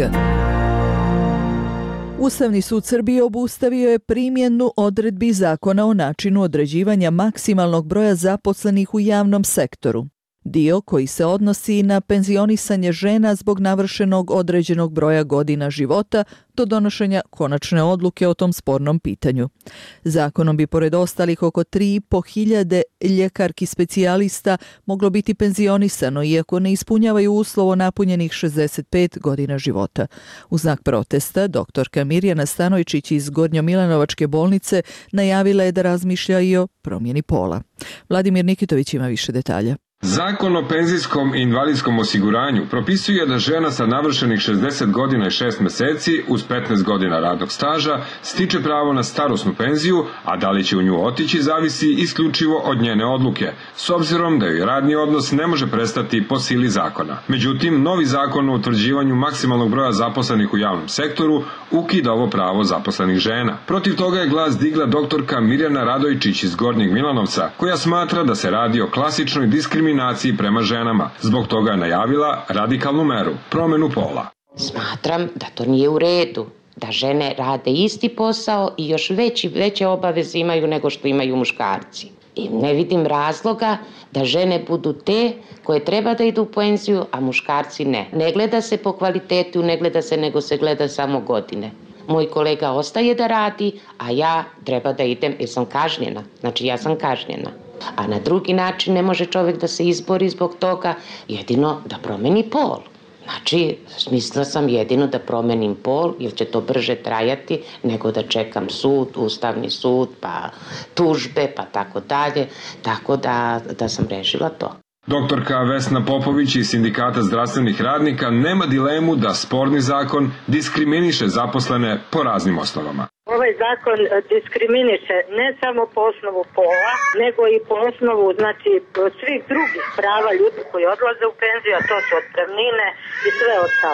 Ustavni sud Srbije obustavio je primjenu odredbi zakona o načinu određivanja maksimalnog broja zaposlenih u javnom sektoru. Dio koji se odnosi na penzionisanje žena zbog navršenog određenog broja godina života do donošenja konačne odluke o tom spornom pitanju. Zakonom bi pored ostalih oko 3.500 ljekarki specijalista moglo biti penzionisano, iako ne ispunjavaju uslovo napunjenih 65 godina života. U znak protesta, doktorka Mirjana Stanojčić iz Gornjo-Milanovačke bolnice najavila je da razmišlja i o promjeni pola. Vladimir Nikitović ima više detalja. Zakon o penzijskom i invalidskom osiguranju propisuje da žena sa navršenih 60 godina i 6 mjeseci uz 15 godina radnog staža stiče pravo na starosnu penziju, a da li će u nju otići zavisi isključivo od njene odluke, s obzirom da joj radni odnos ne može prestati po sili zakona. Međutim, novi zakon o utvrđivanju maksimalnog broja zaposlenih u javnom sektoru ukida ovo pravo zaposlenih žena. Protiv toga je glas digla doktorka Mirjana Radojčić iz Gornjeg Milanovca, koja smatra da se radi o klasičnoj diskriminaciji prema ženama. Zbog toga je najavila radikalnu meru, promjenu pola. Smatram da to nije u redu, da žene rade isti posao i još veće obaveze imaju nego što imaju muškarci. I ne vidim razloga da žene budu te koje treba da idu u penziju, a muškarci ne. Ne gleda se po kvalitetu, ne gleda se, nego se gleda samo godine. Moj kolega ostaje da radi, a ja treba da idem jer sam kažnjena. Znači ja sam kažnjena. A na drugi način ne može čovjek da se izbori zbog toga, jedino da promeni pol. Znači, mislila sam jedino da promenim pol, jer će to brže trajati nego da čekam sud, Ustavni sud, pa tužbe, pa tako dalje. Tako da sam rešila to. Doktorka Vesna Popović iz Sindikata zdravstvenih radnika nema dilemu da sporni zakon diskriminiše zaposlene po raznim osnovama. Ovaj zakon diskriminiše ne samo po osnovu pola, nego i po osnovu svih drugih prava ljudi koji odlaze u penziju, a to su otpremnine i sve ostalo.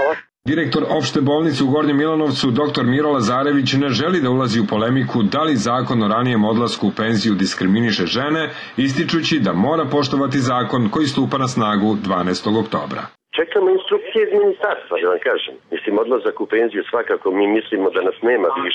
Direktor opšte bolnice u Gornjem Milanovcu, dr. Miro Lazarević, ne želi da ulazi u polemiku da li zakon o ranijem odlasku u penziju diskriminiše žene, ističući da mora poštovati zakon koji stupa na snagu 12. oktobra. Čekamo instrukcije iz ministarstva, da vam kažem. Mislim, odlazak u penziju svakako, mi mislimo da nas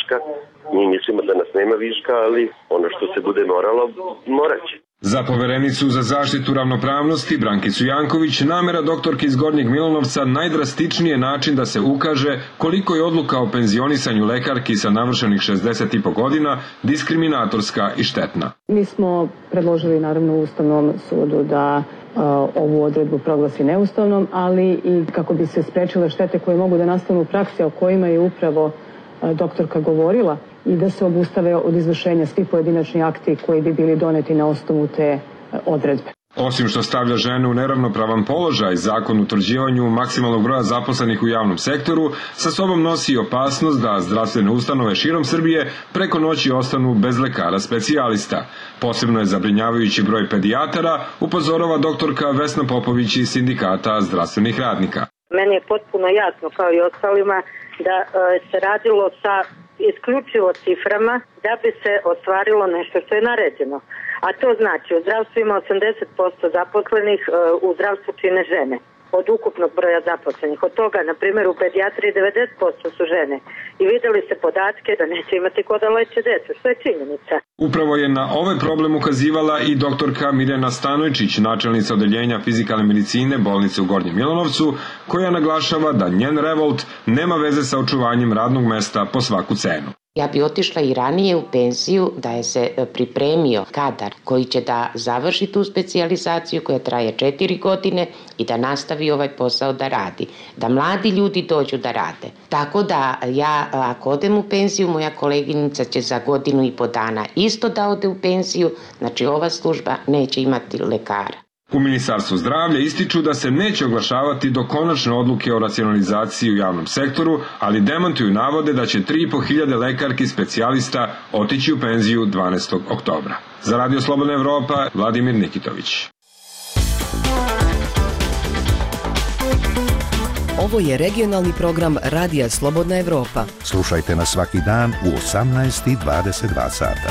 nema viška, ali ono što se bude moralo, morat će. Za poverenicu za zaštitu ravnopravnosti Brankicu Janković namera doktorke iz Gornjeg Milanovca najdrastičniji je način da se ukaže koliko je odluka o penzionisanju lekarki sa navršenih 60,5 godina diskriminatorska i štetna. Mi smo predložili naravno u Ustavnom sudu da ovu odredbu proglasi neustavnom, ali i kako bi se sprečile štete koje mogu da nastanu u praksi, o kojima je upravo doktorka govorila, i da se obustave od izvršenja svi pojedinačni akti koji bi bili doneti na osnovu te odredbe. Osim što stavlja žene u neravnopravan položaj, zakon o utvrđivanju maksimalnog broja zaposlenih u javnom sektoru sa sobom nosi i opasnost da zdravstvene ustanove širom Srbije preko noći ostanu bez lekara specijalista. Posebno je zabrinjavajući broj pedijatara, upozorava doktorka Vesna Popović iz Sindikata zdravstvenih radnika. Meni je potpuno jasno, kao i ostalima, da se radilo sa isključivo ciframa da bi se ostvarilo nešto što je naređeno. A to znači u zdravstvu ima 80% zaposlenih, u zdravstvu čine žene od ukupnog broja zaposlenih. Od toga, na primjer, u pedijatriji 90% su žene. I vidjeli se podatke da neće imati ko da leče decu, što je činjenica. Upravo je na ovaj problem ukazivala i doktorka Mirjana Stanojčić, načelnica odeljenja fizikalne medicine bolnice u Gornjem Milanovcu, koja naglašava da njen revolt nema veze sa očuvanjem radnog mesta po svaku cenu. Ja bi otišla i ranije u penziju da je se pripremio kadar koji će da završi tu specijalizaciju koja traje 4 godine i da nastavi ovaj posao da radi. Da mladi ljudi dođu da rade. Tako da ja ako odem u penziju, moja koleginica će za 1,5 godina isto da ode u penziju, znači ova služba neće imati lekara. U Ministarstvu zdravlja ističu da se neće oglašavati do konačne odluke o racionalizaciji u javnom sektoru, ali demantuju navode da će 3.500 lekarki specijalista otići u penziju 12. oktobra. Za Radio Slobodna Evropa, Vladimir Nikitović. Ovo je regionalni program Radija Slobodna Evropa. Slušajte nas svaki dan u 18:22 sata.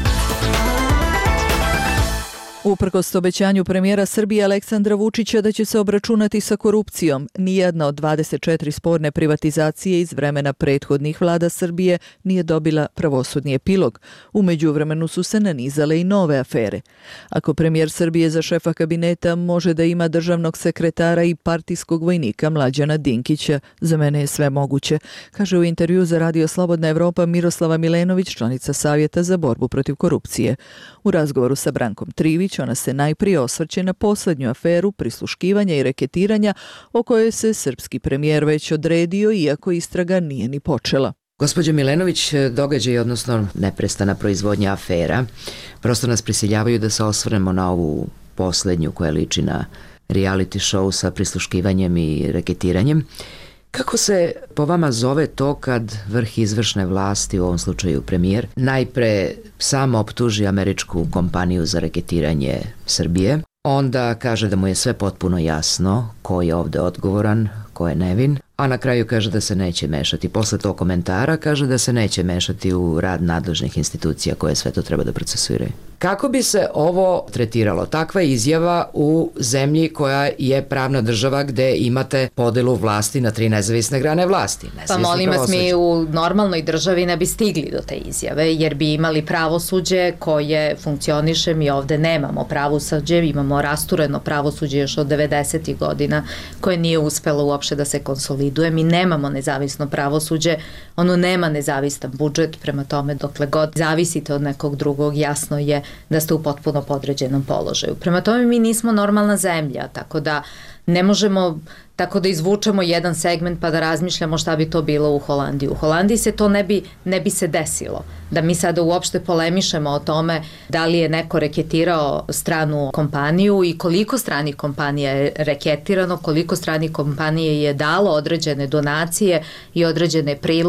Uprkos obećanju premijera Srbije Aleksandra Vučića da će se obračunati sa korupcijom, nijedna od 24 sporne privatizacije iz vremena prethodnih vlada Srbije nije dobila pravosudni epilog. U međuvremenu su se nanizale i nove afere. Ako premijer Srbije za šefa kabineta može da ima državnog sekretara i partijskog vojnika Mlađana Dinkića, za mene je sve moguće, kaže u intervju za Radio Slobodna Evropa Miroslava Milenović, članica Savjeta za borbu protiv korupcije. U razgovoru sa Brankom Trivić ona se najprije osvrće na poslednju aferu prisluškivanja i reketiranja o kojoj se srpski premijer već odredio, iako istraga nije ni počela. Gospođo Milenović, događaj, odnosno neprestana proizvodnja afera, prosto nas prisiljavaju da se osvrnemo na ovu poslednju koja liči na reality show sa prisluškivanjem i reketiranjem. Kako se po vama zove to kad vrh izvršne vlasti, u ovom slučaju premijer, najpre samo optuži američku kompaniju za reketiranje Srbije, onda kaže da mu je sve potpuno jasno ko je ovde odgovoran, ko je nevin, a na kraju kaže da se neće mešati. Posle tog komentara kaže da se neće mešati u rad nadležnih institucija koje sve to treba da procesuiraju. Kako bi se ovo tretiralo? Takva izjava u zemlji koja je pravna država gde imate podelu vlasti na 3 nezavisne grane vlasti. Pa molim vas, mi u normalnoj državi ne bi stigli do te izjave, jer bi imali pravosuđe koje funkcioniše. Mi ovde nemamo pravosuđe, imamo rastureno pravosuđe još od 90. godina koje nije uspelo uopšte da se konsoliduje. Mi nemamo nezavisno pravosuđe, ono nema nezavistan budžet, prema tome dokle god zavisite od nekog drugog, jasno je da ste u potpuno podređenom položaju. Prema tome mi nismo normalna zemlja, tako da ne možemo tako da izvučemo jedan segment pa da razmišljamo šta bi to bilo u Holandiji. U Holandiji se to ne bi se desilo. Da mi sada uopšte polemišemo o tome da li je neko reketirao stranu kompaniju i koliko stranih kompanija je reketirano, koliko stranih kompanije je dalo određene donacije i određene priloge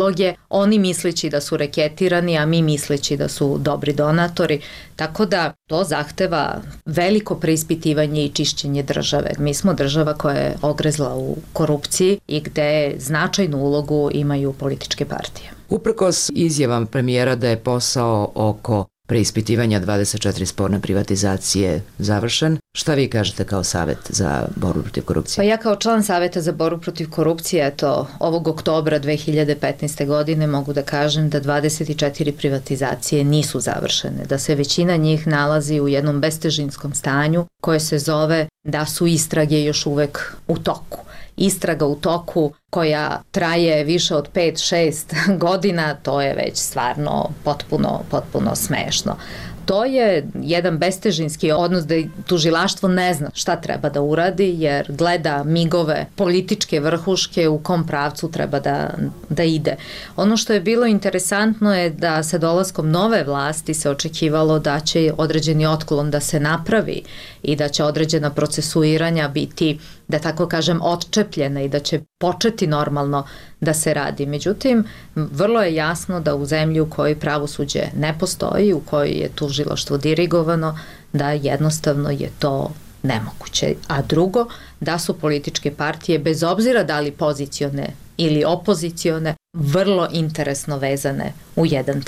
oni misleći da su reketirani, a mi misleći da su dobri donatori, tako da to zahteva veliko preispitivanje i čišćenje države. Mi smo država koja je ogrezla u korupciji i gde značajnu ulogu imaju političke partije. Uprkos izjavam premijera da je posao oko preispitivanja 24 sporne privatizacije završen, šta vi kažete kao Savet za borbu protiv korupcije? Pa ja kao član Saveta za borbu protiv korupcije, ovog oktobra 2015. godine mogu da kažem da 24 privatizacije nisu završene, da se većina njih nalazi u jednom bestežinskom stanju koje se zove da su istrage još uvek u toku. Istraga u toku koja traje više od 5-6 godina, to je već stvarno potpuno smešno. To je jedan bestežinski odnos da tužilaštvo ne zna šta treba da uradi jer gleda migove političke vrhuške u kom pravcu treba da ide. Ono što je bilo interesantno je da sa dolaskom nove vlasti se očekivalo da će određeni otklon da se napravi i da će određena procesuiranja biti, da tako kažem, odčepljena i da će početi normalno da se radi. Međutim, vrlo je jasno da u zemlji u kojoj pravosuđe ne postoji, u kojoj je tužilaštvo dirigovano, da jednostavno je to nemoguće. A drugo, da su političke partije, bez obzira da li pozicione ili opozicione, vrlo interesno vezane u jedan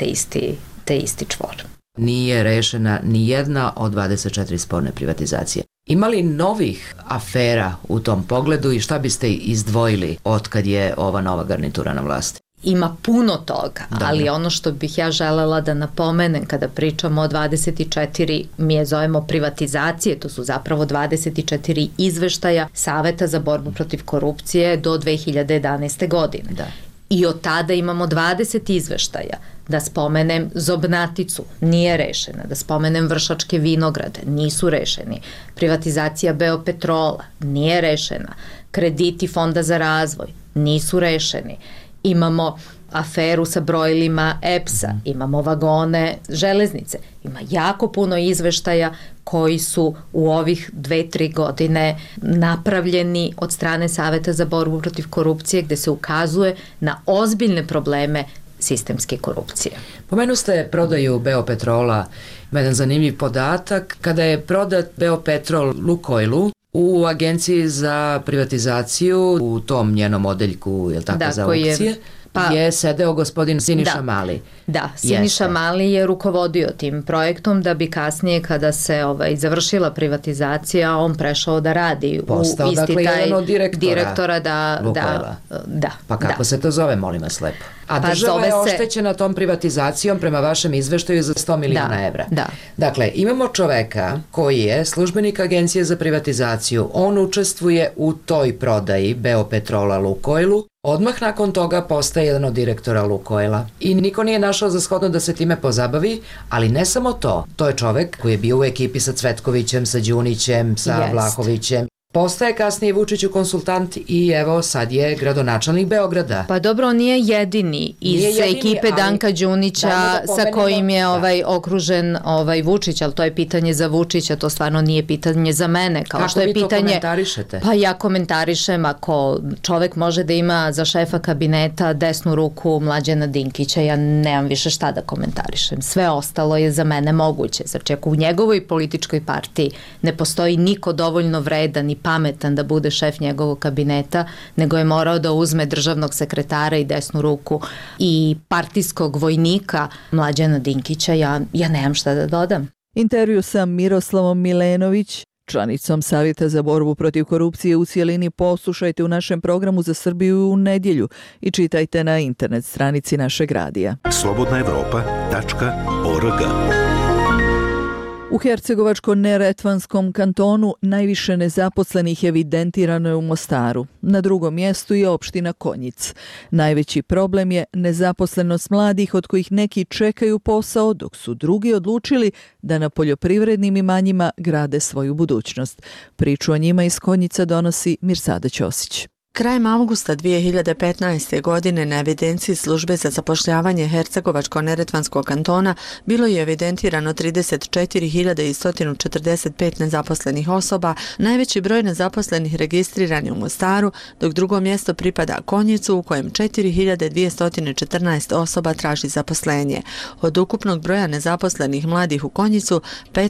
te isti čvor. Nije rešena ni jedna od 24 sporne privatizacije. Ima li novih afera u tom pogledu i šta biste izdvojili od kad je ova nova garnitura na vlasti? Ima puno toga, ali ono što bih ja želela da napomenem kada pričamo o 24, mi je zovemo privatizacije, to su zapravo 24 izveštaja Saveta za borbu protiv korupcije do 2011. godine. Da. I od tada imamo 20 izveštaja. Da spomenem Zobnaticu, nije rešena. Da spomenem Vršačke vinograde, nisu rešeni. Privatizacija Beopetrola, nije rešena. Krediti Fonda za razvoj, nisu rešeni. Imamo aferu sa brojilima EPS-a, imamo vagone železnice. Ima jako puno izveštaja koji su u ovih 2-3 godine napravljeni od strane Saveta za borbu protiv korupcije gde se ukazuje na ozbiljne probleme sistemske korupcije. Pomenu ste prodaju Beopetrola, ima jedan zanimljiv podatak, kada je prodat Beopetrol Lukoilu u Agenciji za privatizaciju, u tom njenom odeljku, je li tako, za aukcije, je sedeo gospodin Siniša Mali. Da, Siniša Mali je rukovodio tim projektom da bi kasnije kada se završila privatizacija on prešao da radi u isti taj direktora da. Pa kako se to zove, molim vas lepo? A država je oštećena tom privatizacijom prema vašem izveštaju za 100 miliona evra. Dakle, imamo čoveka koji je službenik Agencije za privatizaciju, on učestvuje u toj prodaji Beopetrola Lukoilu, odmah nakon toga postaje jedan od direktora Lukoila i niko nije našao za shodno da se time pozabavi, ali ne samo to, to je čovek koji je bio u ekipi sa Cvetkovićem, sa Đunićem, sa Vlahovićem. Postaje kasnije Vučiću konsultant i evo sad je gradonačelnik Beograda. Pa dobro, on nije jedini iz ekipe Danka Đunića sa kojim je okružen Vučić, ali to je pitanje za Vučića, to stvarno nije pitanje za mene. Kako vi to komentarišete? Pa ja komentarišem ako čovek može da ima za šefa kabineta desnu ruku Mlađana Dinkića, ja nemam više šta da komentarišem. Sve ostalo je za mene moguće. Znači ako u njegovoj političkoj partiji ne postoji niko dovoljno vredan i pametan da bude šef njegovog kabineta, nego je morao da uzme državnog sekretara i desnu ruku i partijskog vojnika Mlađana Dinkića, ja nemam šta da dodam. Intervju sa Miroslavom Milenović, članicom Savjeta za borbu protiv korupcije u cijelini, poslušajte u našem programu za Srbiju u nedjelju i čitajte na internet stranici našeg radija. slobodnaevropa.org. U Hercegovačko-neretvanskom kantonu najviše nezaposlenih evidentirano je u Mostaru. Na drugom mjestu je opština Konjic. Najveći problem je nezaposlenost mladih od kojih neki čekaju posao, dok su drugi odlučili da na poljoprivrednim imanjima grade svoju budućnost. Priču o njima iz Konjica donosi Mirsada Ćosić. Krajem avgusta 2015. godine na evidenciji službe za zapošljavanje Hercegovačko-neretvanskog kantona bilo je evidentirano 34.145 nezaposlenih osoba, najveći broj nezaposlenih registriran je u Mostaru, dok drugo mjesto pripada Konjicu u kojem 4.214 osoba traži zaposlenje. Od ukupnog broja nezaposlenih mladih u Konjicu,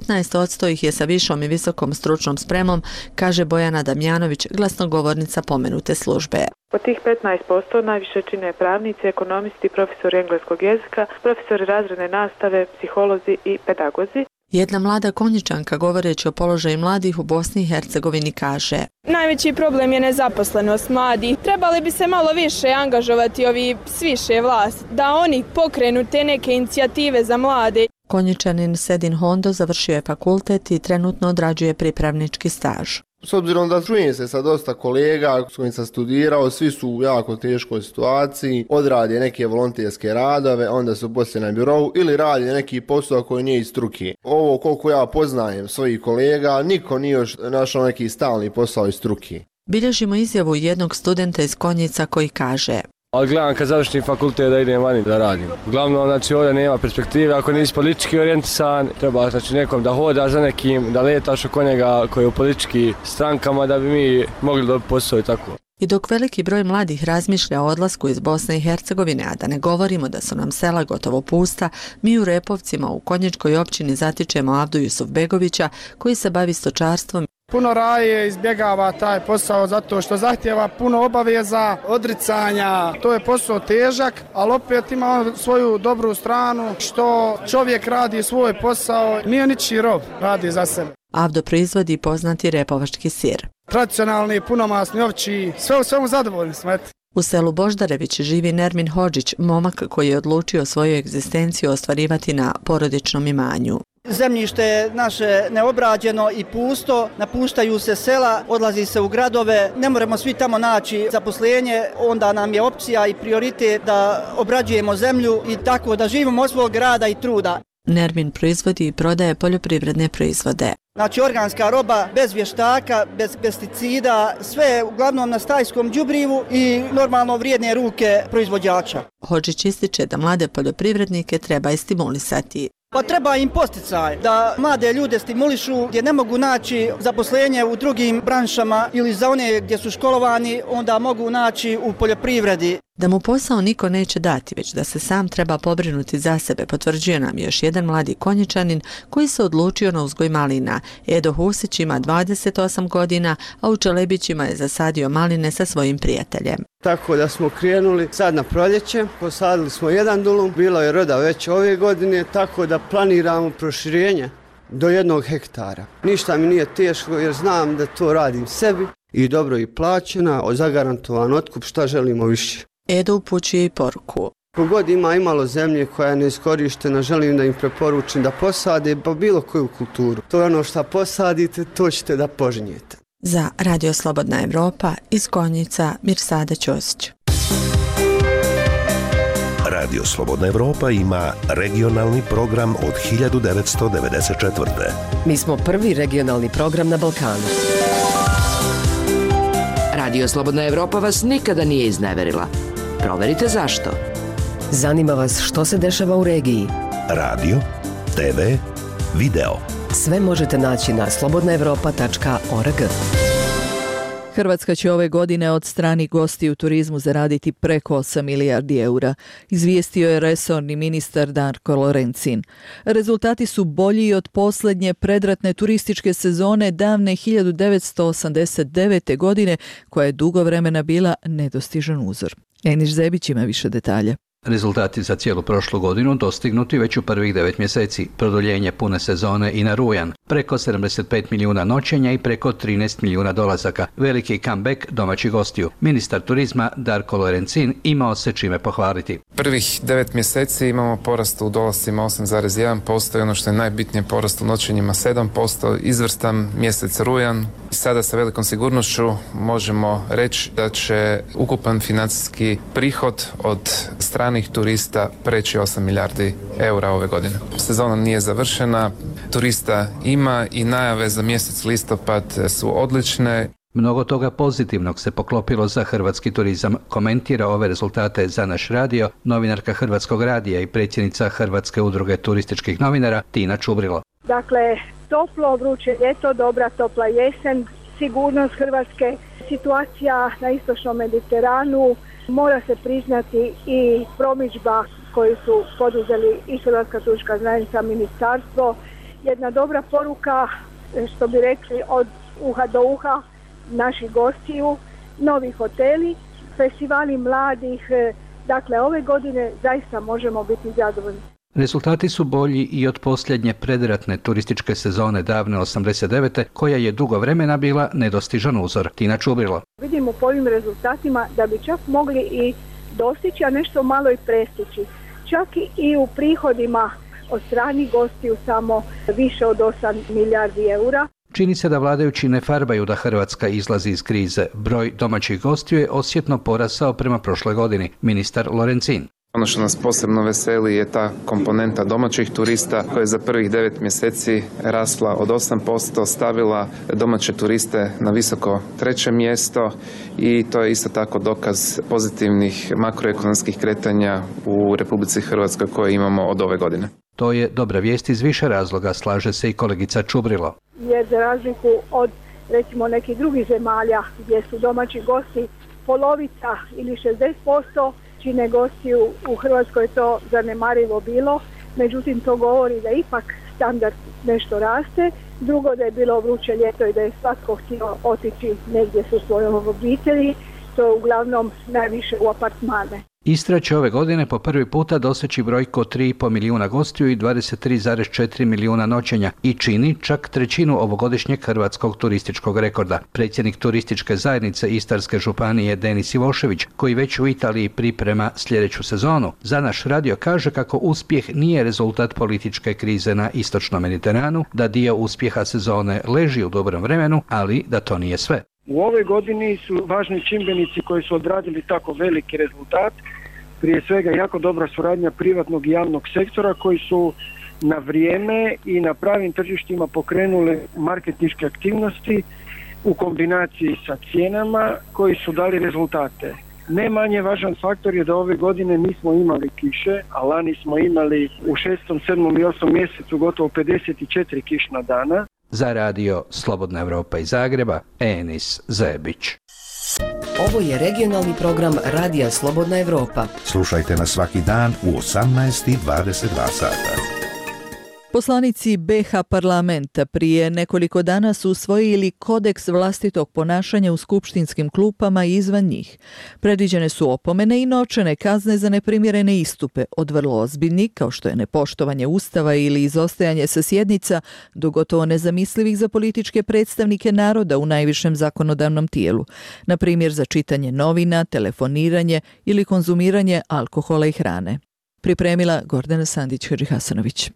15% ih je sa višom i visokom stručnom spremom, kaže Bojana Damjanović, glasnogovornica pomenute službe. Od tih 15% najviše čine pravnici, ekonomisti, profesori engleskog jezika, profesori razredne nastave, psiholozi i pedagozi. Jedna mlada Konjičanka govoreći o položaju mladih u Bosni i Hercegovini kaže: Najveći problem je nezaposlenost mladih. Trebali bi se malo više angažovati ovi s više vlasti, da oni pokrenu te neke inicijative za mlade. Konjičanin Sedin Hondo završio je fakultet i trenutno odrađuje pripravnički staž. S obzirom da čujem se sa dosta kolega s kojim sam studirao, svi su u jako teškoj situaciji, odrade neke volonterske radove, onda su poslije na birovu ili rade neki posao koji nije iz struke. Ovo koliko ja poznajem svojih kolega, niko nije još našao neki stalni posao iz struke. Bilježimo izjavu jednog studenta iz Konjica koji kaže: Ali gledam kad završim fakultet da idem vani da radim. Uglavnom, znači ovdje nema perspektive, ako nisi politički orijentisan, treba znači nekom da hoda za nekim, da letaš oko njega koji je u politički strankama da bi mi mogli dobiti posao i tako. I dok veliki broj mladih razmišlja o odlasku iz Bosne i Hercegovine, a da ne govorimo da su nam sela gotovo pusta, mi u Repovcima u Konjičkoj općini zatičemo Avdu Jusufbegovića koji se bavi stočarstvom. Puno raje izbjegava taj posao zato što zahtjeva puno obaveza, odricanja. To je posao težak, ali opet ima svoju dobru stranu što čovjek radi svoj posao, nije ničiji rob, radi za sebe. Avdo proizvodi poznati repovački sir. Tradicionalni, punomasni, ovči, sve u svemu zadovoljni smo. U selu Boždarević živi Nermin Hodžić, momak koji je odlučio svoju egzistenciju ostvarivati na porodičnom imanju. Zemljište je naše neobrađeno i pusto, napuštaju se sela, odlazi se u gradove, ne moramo svi tamo naći zaposlenje, onda nam je opcija i prioritet da obrađujemo zemlju i tako da živimo od svog rada i truda. Nermin proizvodi i prodaje poljoprivredne proizvode. Znači organska roba, bez vještaka, bez pesticida, sve uglavnom na stajskom đubrivu i normalno vrijedne ruke proizvođača. Hodžić ističe da mlade poljoprivrednike treba i stimulisati. Pa treba im posticaj da mlade ljude stimulišu gdje ne mogu naći zaposlenje u drugim branšama ili za one gdje su školovani, onda mogu naći u poljoprivredi. Da mu posao niko neće dati, već da se sam treba pobrinuti za sebe, potvrđuje nam još jedan mladi Konjičanin koji se odlučio na uzgoj malina. Edo Husić ima 28 godina, a u Čelebićima je zasadio maline sa svojim prijateljem. Tako da smo krenuli sad na proljeće, posadili smo jedan dulum, bilo je roda već ove godine, tako da planiramo proširenje do 1 hektara. Ništa mi nije teško jer znam da to radim sebi i dobro i plaćena, zagarantovan otkup, šta želimo više. Edo upućuje i poruku. Kogod ima imalo zemlje koja je neiskorištena, želim da im preporučim da posade pa bilo koju kulturu. To je ono što posadite, to ćete da požnjete. Za Radio Slobodna Evropa iz Konjica, Mirsada Ćosić. Radio Slobodna Evropa ima regionalni program od 1994. Mi smo prvi regionalni program na Balkanu. Radio Slobodna Evropa vas nikada nije izneverila. Proverite zašto. Zanima vas što se dešava u regiji. Radio, TV, video. Sve možete naći na slobodnaevropa.org. Hrvatska će ove godine od stranih gosti u turizmu zaraditi preko 8 milijardi eura, izvijestio je resorni ministar Darko Lorencin. Rezultati su bolji od posljednje predratne turističke sezone davne 1989. godine, koja je dugo vremena bila nedostižan uzor. Eniš Zebić ima više detalja. Rezultati za cijelu prošlu godinu dostignuti već u prvih 9 mjeseci, produljenje pune sezone i na rujan, preko 75 milijuna noćenja i preko 13 milijuna dolazaka, veliki comeback domaćih gostiju. Ministar turizma Darko Lorencin imao se čime pohvaliti. Prvih 9 mjeseci imamo porast u dolascima 8,1% i ono što je najbitnije porast u noćenjima 7%, izvrstan mjesec rujan. Sada sa velikom sigurnošću možemo reći da će ukupan financijski prihod od stranih turista preći 8 milijardi eura ove godine. Sezona nije završena, turista ima i najave za mjesec listopad su odlične. Mnogo toga pozitivnog se poklopilo za hrvatski turizam. Komentira ove rezultate za naš radio novinarka Hrvatskog radija i predsjednica Hrvatske udruge turističkih novinara Tina Čubrilo. Dakle, toplo, vruće ljeto, dobra topla jesen, sigurnost Hrvatske, situacija na istočnom Mediteranu, mora se priznati i promidžba koju su poduzeli i Hrvatska turistička zajednica, ministarstvo. Jedna dobra poruka, što bi rekli, od uha do uha naših gostiju, novi hoteli, festivali mladih. Dakle, ove godine zaista možemo biti zadovoljni. Rezultati su bolji i od posljednje predratne turističke sezone davne 89. koja je dugo vremena bila nedostižan uzor. Tina Čubrilo. Vidimo po ovim rezultatima da bi čak mogli i dostići, a nešto malo i prestići. Čak i u prihodima od stranih gostiju samo više od 8 milijardi eura. Čini se da vladajući ne farbaju da Hrvatska izlazi iz krize. Broj domaćih gostiju je osjetno porasao prema prošloj godini. Ministar Lorencin. Ono što nas posebno veseli je ta komponenta domaćih turista koja je za prvih 9 mjeseci rasla od 8%, stavila domaće turiste na visoko 3. mjesto i to je isto tako dokaz pozitivnih makroekonomskih kretanja u Republici Hrvatskoj koje imamo od ove godine. To je dobra vijest iz više razloga, slaže se i kolegica Čubrilo. Jer za razliku od recimo nekih drugih zemalja gdje su domaći gosti polovica ili 60%, čine gostiju, u Hrvatskoj to zanemarivo bilo, međutim to govori da ipak standard nešto raste. Drugo, da je bilo vruće ljeto i da je svatko htio otići negdje sa svojom obitelji, to je uglavnom najviše u apartmane. Istra će ove godine po prvi puta doseći brojku od 3,5 milijuna gostiju i 23,4 milijuna noćenja i čini čak trećinu ovogodišnjeg hrvatskog turističkog rekorda. Predsjednik turističke zajednice Istarske županije Denis Ivošević, koji već u Italiji priprema sljedeću sezonu, za naš radio kaže kako uspjeh nije rezultat političke krize na istočnom Mediteranu, da dio uspjeha sezone leži u dobrom vremenu, ali da to nije sve. U ovoj godini su važni čimbenici koji su odradili tako veliki rezultat, prije svega jako dobra suradnja privatnog i javnog sektora koji su na vrijeme i na pravim tržištima pokrenuli marketinške aktivnosti u kombinaciji sa cijenama koji su dali rezultate. Ne manje važan faktor je da ove godine nismo imali kiše, a lani smo imali u 6., 7. i 8. mjesecu gotovo 54 kišna dana. Za radio Slobodna Evropa iz Zagreba, Enis Zebić. Ovo je regionalni program Radija Slobodna Evropa. Slušajte nas svaki dan u 18:22 sata. Poslanici BiH parlamenta prije nekoliko dana su usvojili kodeks vlastitog ponašanja u skupštinskim klupama i izvan njih. Predviđene su opomene i novčane kazne za neprimjerene istupe, od vrlo ozbiljnih, kao što je nepoštovanje Ustava ili izostajanje sa sjednica, do gotovo nezamislivih za političke predstavnike naroda u najvišem zakonodavnom tijelu, na primjer za čitanje novina, telefoniranje ili konzumiranje alkohola i hrane. Pripremila Gordana Sandić-Hadžihasanović.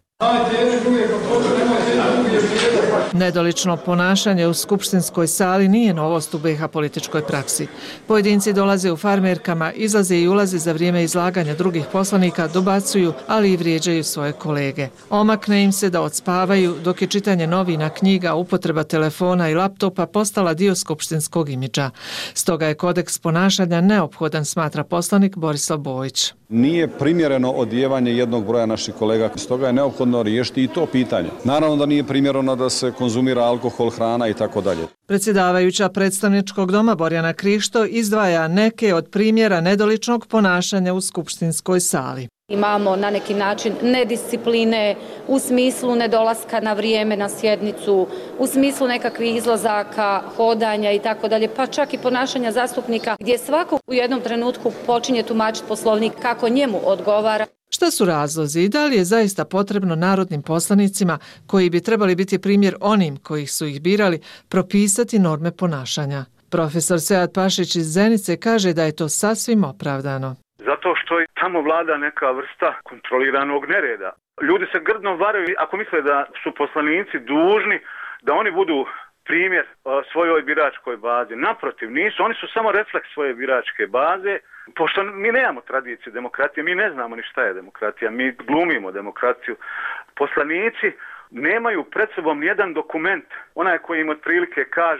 Nedolično ponašanje u skupštinskoj sali nije novost u BiH političkoj praksi. Pojedinci dolaze u farmerkama, izlaze i ulaze za vrijeme izlaganja drugih poslanika, dobacuju, ali i vrijeđaju svoje kolege. Omakne im se da odspavaju, dok je čitanje novina, knjiga, upotreba telefona i laptopa postala dio skupštinskog imidža. Stoga je kodeks ponašanja neophodan, smatra poslanik Borislav Bojić. Nije primjereno odijevanje jednog broja naših kolega, stoga je neophodno riješiti i to pitanje. Naravno da nije primjereno da se konzumira alkohol, hrana i tako dalje. Predsjedavajuća predstavničkog doma Borjana Krišto izdvaja neke od primjera nedoličnog ponašanja u skupštinskoj sali. Imamo na neki način nediscipline u smislu nedolaska na vrijeme na sjednicu, u smislu nekakvih izlazaka, hodanja i tako dalje, pa čak i ponašanja zastupnika gdje svako u jednom trenutku počinje tumačiti Poslovnik kako njemu odgovara. Šta su razlozi i da li je zaista potrebno narodnim poslanicima, koji bi trebali biti primjer onim kojih su ih birali, propisati norme ponašanja? Profesor Sead Pašić iz Zenice kaže da je to sasvim opravdano. Zato što je tamo vlada neka vrsta kontroliranog nereda. Ljudi se grdno varaju ako misle da su poslanici dužni da oni budu primjer svojoj biračkoj bazi. Naprotiv, nisu. Oni su samo refleks svoje biračke baze. Pošto mi nemamo tradiciju demokratije, mi ne znamo ni šta je demokratija. Mi glumimo demokraciju. Poslanici nemaju pred sobom nijedan dokument, onaj koji im otprilike kaže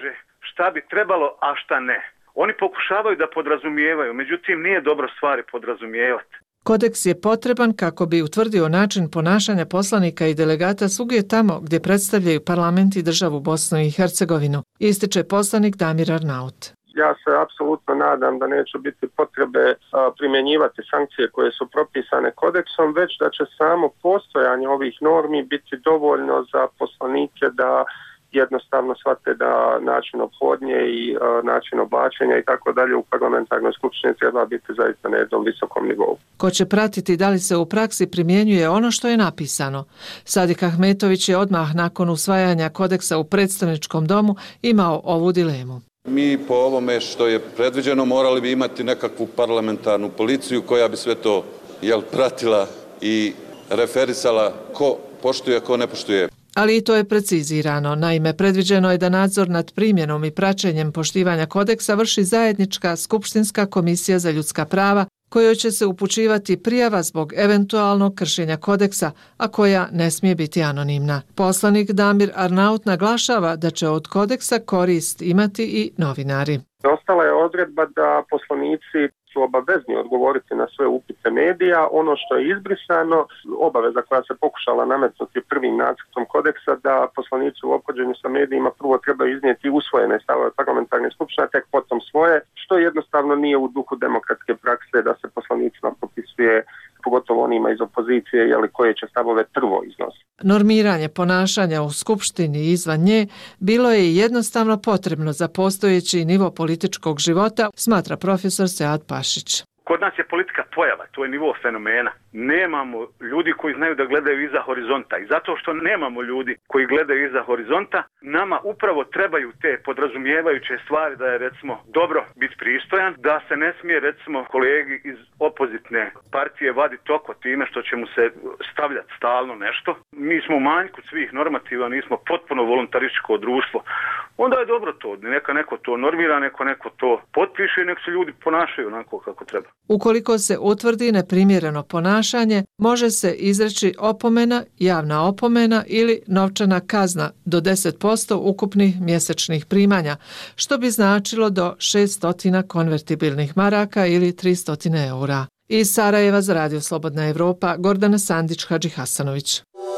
šta bi trebalo, a šta ne. Oni pokušavaju da podrazumijevaju, međutim nije dobro stvari podrazumijevati. Kodeks je potreban kako bi utvrdio način ponašanja poslanika i delegata svugdje tamo gdje predstavljaju parlament i državu Bosnu i Hercegovinu, ističe poslanik Damir Arnaut. Ja se apsolutno nadam da neće biti potrebe primjenjivati sankcije koje su propisane kodeksom, već da će samo postojanje ovih normi biti dovoljno za poslanike da jednostavno shvate da način ophodnje i način oblačenja i tako dalje u parlamentarnoj skupštini treba biti zaista na jednom visokom nivou. Ko će pratiti da li se u praksi primjenjuje ono što je napisano? Sadik Ahmetović je odmah nakon usvajanja kodeksa u predstavničkom domu imao ovu dilemu. Mi po ovome što je predviđeno morali bi imati nekakvu parlamentarnu policiju koja bi sve to pratila i referisala ko poštuje, ko ne poštuje. Ali i to je precizirano. Naime, predviđeno je da nadzor nad primjenom i praćenjem poštivanja kodeksa vrši zajednička skupštinska komisija za ljudska prava kojoj će se upućivati prijava zbog eventualnog kršenja kodeksa, a koja ne smije biti anonimna. Poslanik Damir Arnaut naglašava da će od kodeksa korist imati i novinari. Ostala je odredba da poslanici su obavezni odgovoriti na sve upite medija. Ono što je izbrisano, obaveza koja se pokušala nametnuti prvim nacrtom kodeksa, da poslanici u ophođenju sa medijima prvo trebaju iznijeti usvojene stavove parlamentarne skupštine, tek potom svoje, što jednostavno nije u duhu demokratske prakse da se poslanicima propisuje, pogotovo onima iz opozicije, koje će stavove prvo iznositi. Normiranje ponašanja u skupštini i izvan nje bilo je jednostavno potrebno za postojeći nivo političkog života, smatra profesor Sead Pašić. Kod nas je politika pojava, to je nivo fenomena. Nemamo ljudi koji znaju da gledaju iza horizonta i zato što nemamo ljudi koji gledaju iza horizonta, nama upravo trebaju te podrazumijevajuće stvari da je recimo dobro biti pristojan, da se ne smije recimo kolegi iz opozitne partije vaditi oko time što će mu se stavljati stalno nešto. Mi smo u manjku svih normativa, nismo potpuno voluntarističko društvo. Onda je dobro to, neka neko to normira, neko to potpiše i nek se ljudi ponašaju onako kako treba. Ukoliko se utvrdi neprimjereno ponašanje, može se izreći opomena, javna opomena ili novčana kazna do 10% ukupnih mjesečnih primanja, što bi značilo do 600 konvertibilnih maraka ili 300 eura. Iz Sarajeva za Radio Slobodna Evropa, Gordana Sandić, Hadži Hasanović.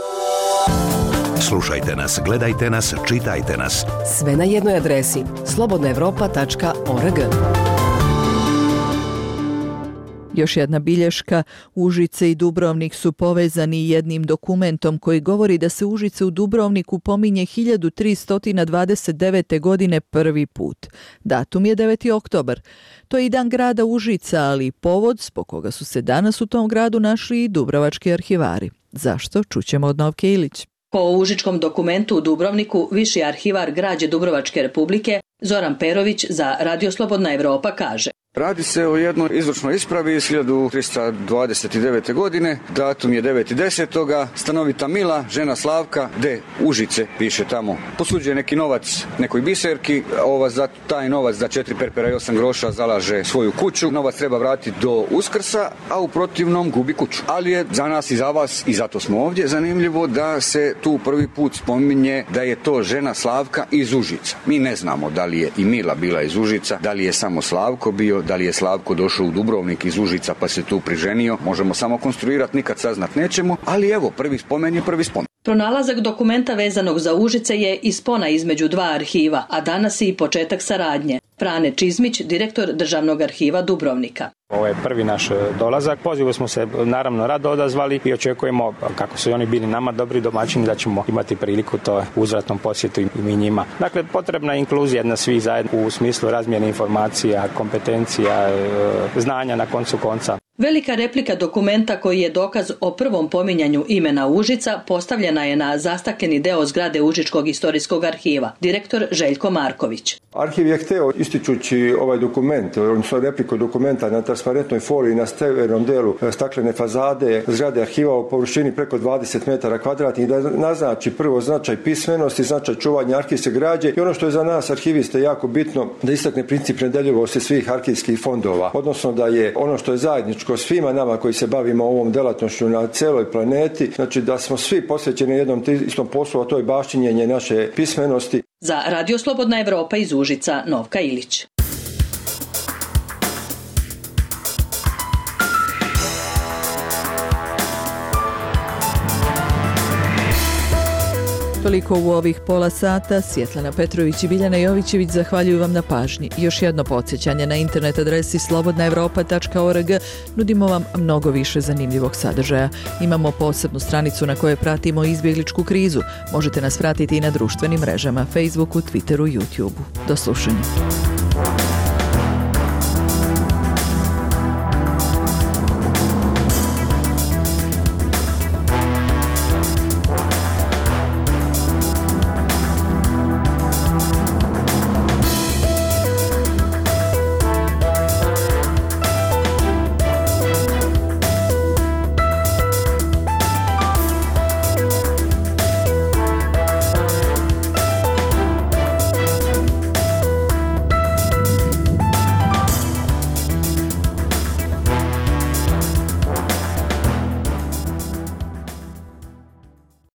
Slušajte nas, gledajte nas, čitajte nas. Sve na jednoj adresi slobodnaevropa.org. Još jedna bilješka, Užice i Dubrovnik su povezani jednim dokumentom koji govori da se Užice u Dubrovniku pominje 1329. godine prvi put. Datum je 9. oktobar. To je i dan grada Užica, ali i povod zbog koga su se danas u tom gradu našli i dubrovački arhivari. Zašto? Čućemo od Novke Ilić. Po užičkom dokumentu u Dubrovniku viši arhivar građe Dubrovačke republike Zoran Perović za Radio Slobodna Evropa kaže: Radi se o jednoj izvršnoj ispravi iz 1329. godine, datum je 9.10. Stanovita Mila, žena Slavka, de Užice, piše tamo. Posuđuje neki novac nekoj biserki, za taj novac za 4 perpera i 8 groša zalaže svoju kuću. Novac treba vratiti do Uskrsa, a u protivnom gubi kuću. Ali je za nas i za vas, i zato smo ovdje, zanimljivo da se tu prvi put spominje da je to žena Slavka iz Užica. Mi ne znamo da li je i Mila bila iz Užica, da li je samo Slavko bio, da li je Slavko došao u Dubrovnik iz Užica pa se tu priženio, možemo samo konstruirati, nikad saznat nećemo, ali evo, prvi spomen je prvi spomen. Pronalazak dokumenta vezanog za Užice je i spona između dva arhiva, a danas je i početak saradnje. Frane Čizmić, direktor Državnog arhiva Dubrovnika. Ovo je prvi naš dolazak. Pozivu smo se naravno rado odazvali i očekujemo, kako su i oni bili nama dobri domaćini, da ćemo imati priliku to uzvratnom posjetu i mi njima. Dakle, potrebna je inkluzija na svih zajedno u smislu razmjene informacija, kompetencija, znanja na koncu konca. Velika replika dokumenta koji je dokaz o prvom pominjanju imena Užica postavljena je na zastakljeni deo zgrade Užičkog istorijskog arhiva, direktor Željko Marković. Arhiv je hteo, ističući ovaj dokument, odnosno repliku dokumenta na transparentnoj foliji na severnom delu staklene fazade zgrade arhiva u površini preko 20 metara kvadratnih, da naznači prvo značaj pismenosti, značaj čuvanja arhivske građe i ono što je za nas arhiviste jako bitno, da istakne princip nedeljivosti svih arhivskih fondova, odnosno da je ono što je zajedničko svima nama koji se bavimo ovom delatnošću na celoj planeti, znači da smo svi posvećeni jednom istom poslu, a to je baštinjenje naše pismenosti. Za Radio Slobodna Evropa iz Užica, Novka Ilić. Toliko u ovih pola sata. Svjetlana Petrović i Biljana Jovićević zahvaljuju vam na pažnji. Još jedno podsjećanje, na internet adresi slobodnaevropa.org nudimo vam mnogo više zanimljivog sadržaja. Imamo posebnu stranicu na kojoj pratimo izbjegličku krizu. Možete nas pratiti i na društvenim mrežama, Facebooku, Twitteru, YouTubeu. Do slušanja.